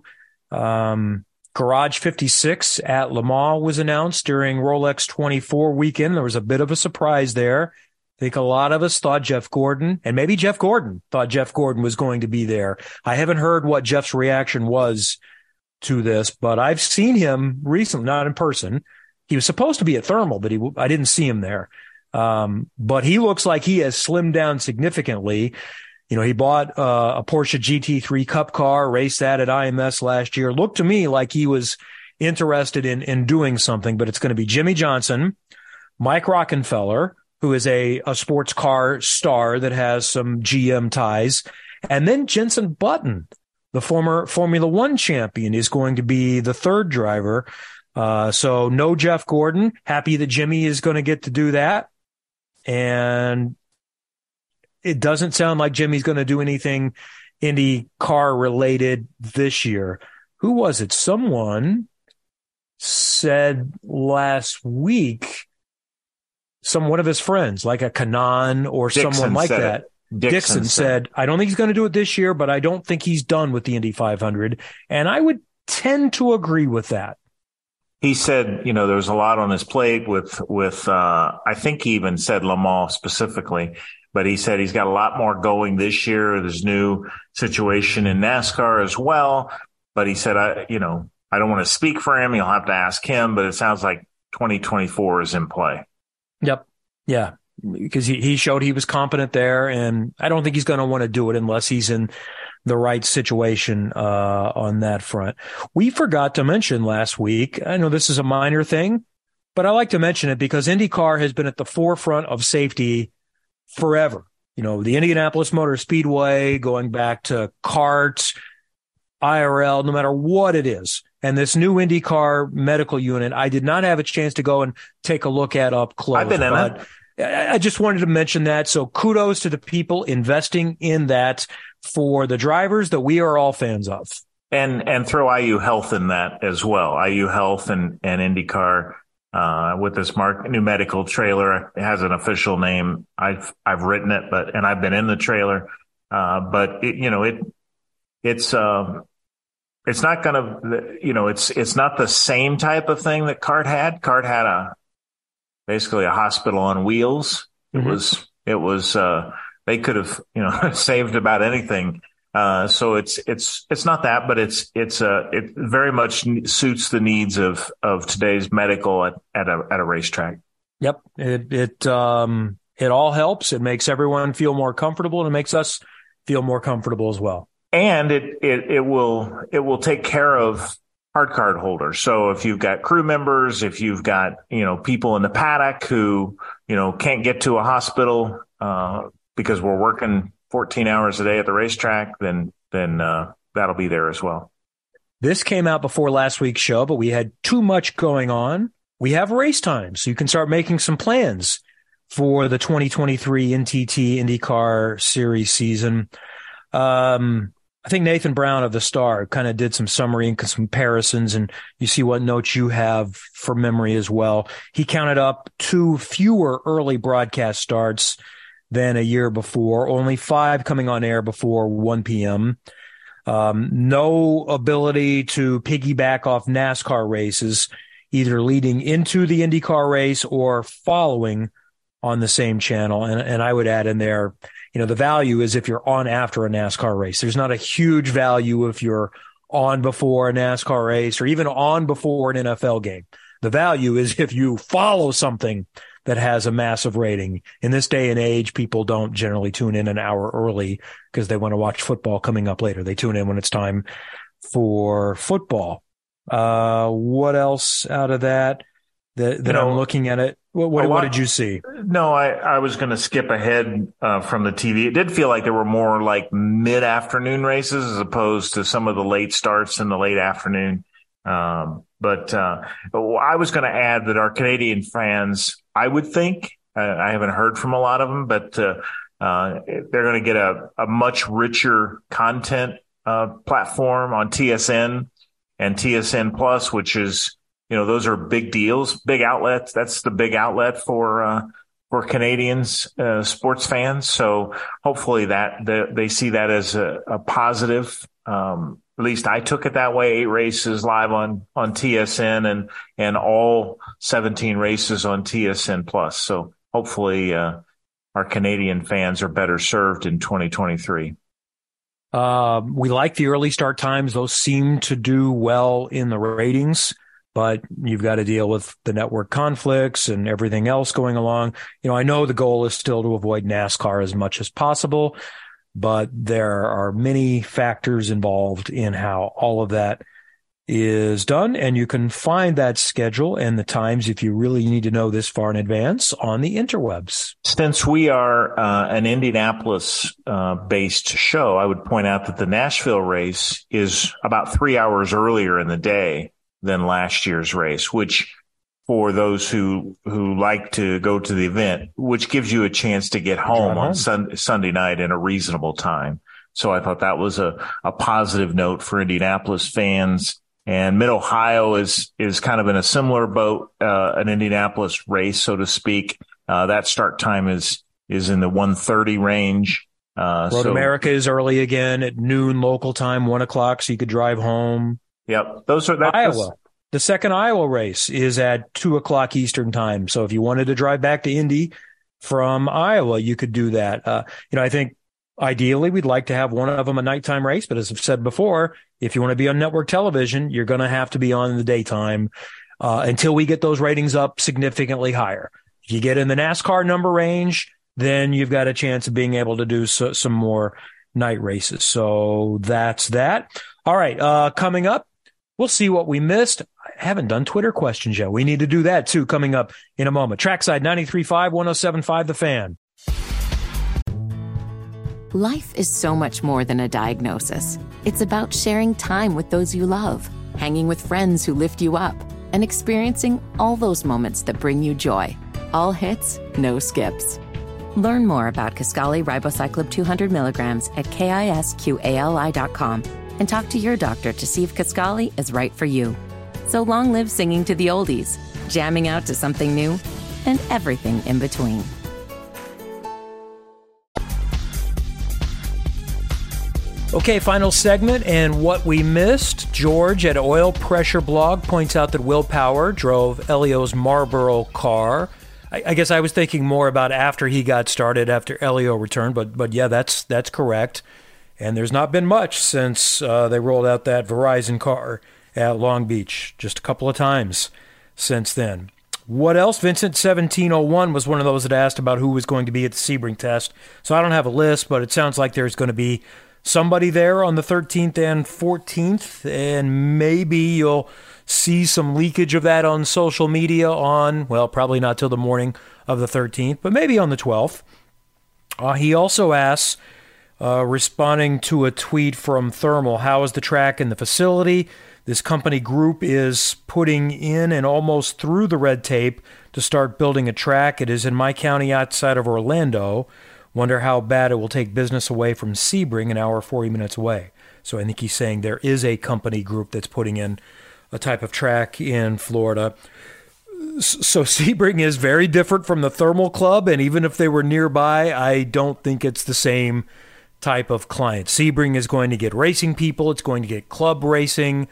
Garage 56 at Le Mans was announced during Rolex 24 weekend. There was a bit of a surprise there. I think a lot of us thought Jeff Gordon, and maybe Jeff Gordon thought Jeff Gordon was going to be there. I haven't heard what Jeff's reaction was to this, but I've seen him recently, not in person. He was supposed to be at Thermal, but I didn't see him there. But he looks like he has slimmed down significantly. He bought a Porsche GT3 Cup car, raced that at IMS last year. Looked to me like he was interested in doing something, but it's going to be Jimmy Johnson, Mike Rockenfeller, who is a sports car star that has some GM ties, and then Jenson Button, the former Formula One champion, is going to be the third driver. So no Jeff Gordon. Happy that Jimmy is going to get to do that. And it doesn't sound like Jimmy's going to do anything IndyCar related this year. Who was it? Someone said last week, one of his friends, like a Kanan or someone like that. Dixon said, I don't think he's going to do it this year, but I don't think he's done with the Indy 500. And I would tend to agree with that. He said, there's a lot on his plate with I think he even said Le Mans specifically, but he said he's got a lot more going this year. There's new situation in NASCAR as well. But he said, I don't want to speak for him. You'll have to ask him, but it sounds like 2024 is in play. Yep. Yeah. Because he showed he was competent there, and I don't think he's going to want to do it unless he's in the right situation on that front. We forgot to mention last week, I know this is a minor thing, but I like to mention it because IndyCar has been at the forefront of safety forever. The Indianapolis Motor Speedway, going back to CART, IRL, no matter what it is. And this new IndyCar medical unit, I did not have a chance to go and take a look at up close. I've been in it. I just wanted to mention that. So kudos to the people investing in that for the drivers that we are all fans of. And throw IU Health in that as well. IU Health and IndyCar with this new medical trailer. It has an official name. I've written it, and I've been in the trailer. But it's not going to, it's not the same type of thing that CART had. CART had basically a hospital on wheels. Mm-hmm. It was they could have, saved about anything. So it's not that, but it very much suits the needs of today's medical at a racetrack. Yep. It all helps. It makes everyone feel more comfortable, and it makes us feel more comfortable as well. And it will take care of hard card holders. So if you've got crew members, if you've got, people in the paddock who, can't get to a hospital, because we're working 14 hours a day at the racetrack, then that'll be there as well. This came out before last week's show, but we had too much going on. We have race time, so you can start making some plans for the 2023 NTT IndyCar Series season. I think Nathan Brown of the Star kind of did some summary and comparisons, and you see what notes you have for memory as well. He counted up 2 fewer early broadcast starts than a year before, only 5 coming on air before 1 p.m. No ability to piggyback off NASCAR races, either leading into the IndyCar race or following on the same channel. And I would add in there, the value is if you're on after a NASCAR race. There's not a huge value if you're on before a NASCAR race or even on before an NFL game. The value is if you follow something that has a massive rating. In this day and age, people don't generally tune in an hour early because they want to watch football coming up later. They tune in when it's time for football. What else out of that? that I'm looking at it. What did you see? No, I was going to skip ahead from the TV. It did feel like there were more like mid-afternoon races as opposed to some of the late starts in the late afternoon. But I was going to add that our Canadian fans, I would think, I haven't heard from a lot of them, but they're going to get a much richer content platform on TSN and TSN Plus, which is, those are big deals, big outlets. That's the big outlet for Canadians, sports fans. So hopefully they see that as a positive. At least I took it that way. 8 races live on TSN and all 17 races on TSN Plus. So hopefully, our Canadian fans are better served in 2023. We like the early start times. Those seem to do well in the ratings, but you've got to deal with the network conflicts and everything else going along. I know the goal is still to avoid NASCAR as much as possible, but there are many factors involved in how all of that is done. And you can find that schedule and the times, if you really need to know this far in advance, on the interwebs. Since we are an Indianapolis based show, I would point out that the Nashville race is about 3 hours earlier in the day than last year's race, which for those who like to go to the event, which gives you a chance to get home on Sunday night in a reasonable time. So I thought that was a positive note for Indianapolis fans. And Mid-Ohio is kind of in a similar boat, an Indianapolis race, so to speak. That start time is in the 1:30 range. Road America is early again at noon local time, 1:00, so you could drive home. Yep. Iowa. The second Iowa race is at 2:00 Eastern time. So if you wanted to drive back to Indy from Iowa, you could do that. I think ideally we'd like to have one of them a nighttime race, but as I've said before, if you want to be on network television, you're going to have to be on in the daytime until we get those ratings up significantly higher. If you get in the NASCAR number range, then you've got a chance of being able to do some more night races. So that's that. All right. Coming up, we'll see what we missed. I haven't done Twitter questions yet. We need to do that too, coming up in a moment. Trackside 93.5, 107.5 The Fan. Life is so much more than a diagnosis. It's about sharing time with those you love, hanging with friends who lift you up, and experiencing all those moments that bring you joy. All hits, no skips. Learn more about Kisqali Ribociclib 200 milligrams at KISQALI.com and talk to your doctor to see if Kisqali is right for you. So long live singing to the oldies, jamming out to something new, and everything in between. Okay, final segment, and what we missed. George at Oil Pressure Blog points out that Will Power drove Elio's Marlboro car. I guess I was thinking more about after he got started, after Elio returned, but yeah, that's correct. And there's not been much since they rolled out that Verizon car at Long Beach, just a couple of times since then. What else? Vincent 1701 was one of those that asked about who was going to be at the Sebring test. So I don't have a list, but it sounds like there's going to be somebody there on the 13th and 14th, and maybe you'll see some leakage of that on social media on, well, probably not till the morning of the 13th, but maybe on the 12th. He also asks, responding to a tweet from Thermal, how is the track and the facility? This company group is putting in and almost through the red tape to start building a track. It is in my county outside of Orlando. Wonder how bad it will take business away from Sebring, an hour 40 minutes away. So I think he's saying there is a company group that's putting in a type of track in Florida. So Sebring is very different from the Thermal Club, and even if they were nearby, I don't think it's the same type of client. Sebring is going to get racing people. It's going to get club racing,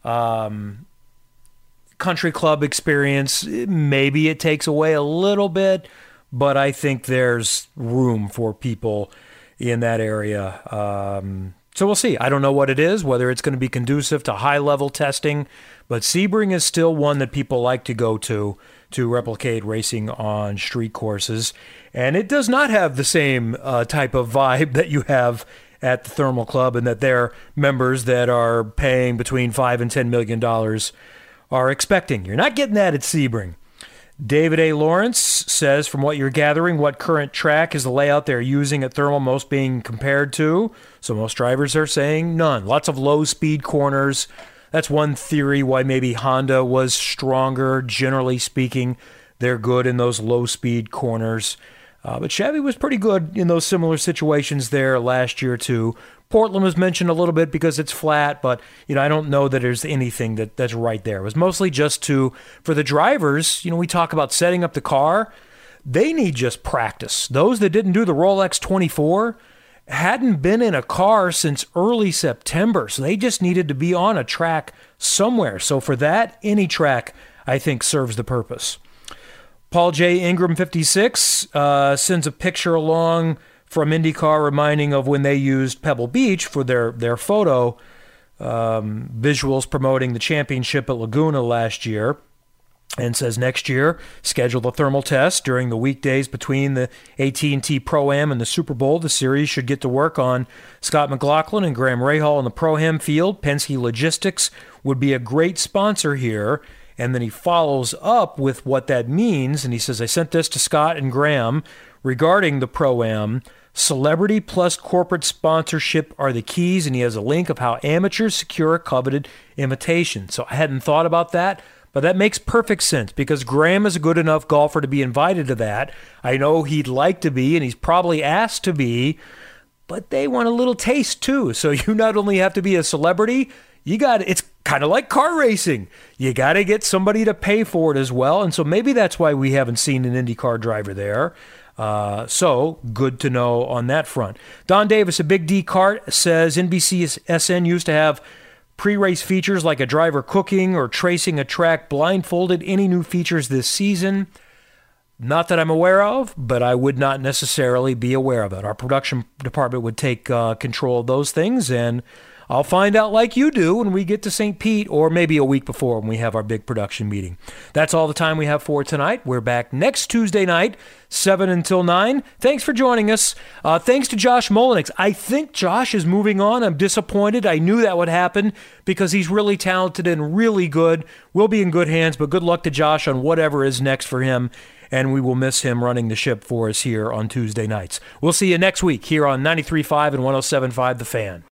country club experience. Maybe it takes away a little bit, but I think there's room for people in that area. So we'll see. I don't know what it is, whether it's going to be conducive to high-level testing, but Sebring is still one that people like to go to replicate racing on street courses. And it does not have the same type of vibe that you have at the Thermal Club, and that their members that are paying between $5 and $10 million are expecting. You're not getting that at Sebring. David A. Lawrence says, from what you're gathering, what current track is the layout they're using at Thermal most being compared to? So most drivers are saying none. Lots of low-speed corners. That's one theory why maybe Honda was stronger. Generally speaking, they're good in those low-speed corners. But Chevy was pretty good in those similar situations there last year, too. Portland was mentioned a little bit because it's flat, but I don't know that there's anything that's right there. It was mostly just for the drivers, we talk about setting up the car. They need just practice. Those that didn't do the Rolex 24 hadn't been in a car since early September, so they just needed to be on a track somewhere. So for that, any track, I think, serves the purpose. Paul J. Ingram, 56, sends a picture along from IndyCar reminding of when they used Pebble Beach for their photo visuals promoting the championship at Laguna last year, and says next year, schedule the thermal test during the weekdays between the AT&T Pro-Am and the Super Bowl. The series should get to work on Scott McLaughlin and Graham Rahal in the Pro-Am field. Penske Logistics would be a great sponsor here. And then he follows up with what that means, and he says, I sent this to Scott and Graham regarding the Pro-Am. Celebrity plus corporate sponsorship are the keys, and he has a link of how amateurs secure a coveted invitation. So I hadn't thought about that, but that makes perfect sense because Graham is a good enough golfer to be invited to that. I know he'd like to be, and he's probably asked to be, but they want a little taste too. So you not only have to be a celebrity, it's kind of like car racing. You got to get somebody to pay for it as well. And so maybe that's why we haven't seen an IndyCar driver there. So good to know on that front. Don Davis, a Big D Kart, says NBCSN used to have pre-race features like a driver cooking or tracing a track blindfolded. Any new features this season? Not that I'm aware of, but I would not necessarily be aware of it. Our production department would take control of those things, and I'll find out like you do when we get to St. Pete, or maybe a week before when we have our big production meeting. That's all the time we have for tonight. We're back next Tuesday night, 7 until 9. Thanks for joining us. Thanks to Josh Molinix. I think Josh is moving on. I'm disappointed. I knew that would happen because he's really talented and really good. We'll be in good hands, but good luck to Josh on whatever is next for him. And we will miss him running the ship for us here on Tuesday nights. We'll see you next week here on 93.5 and 107.5 The Fan.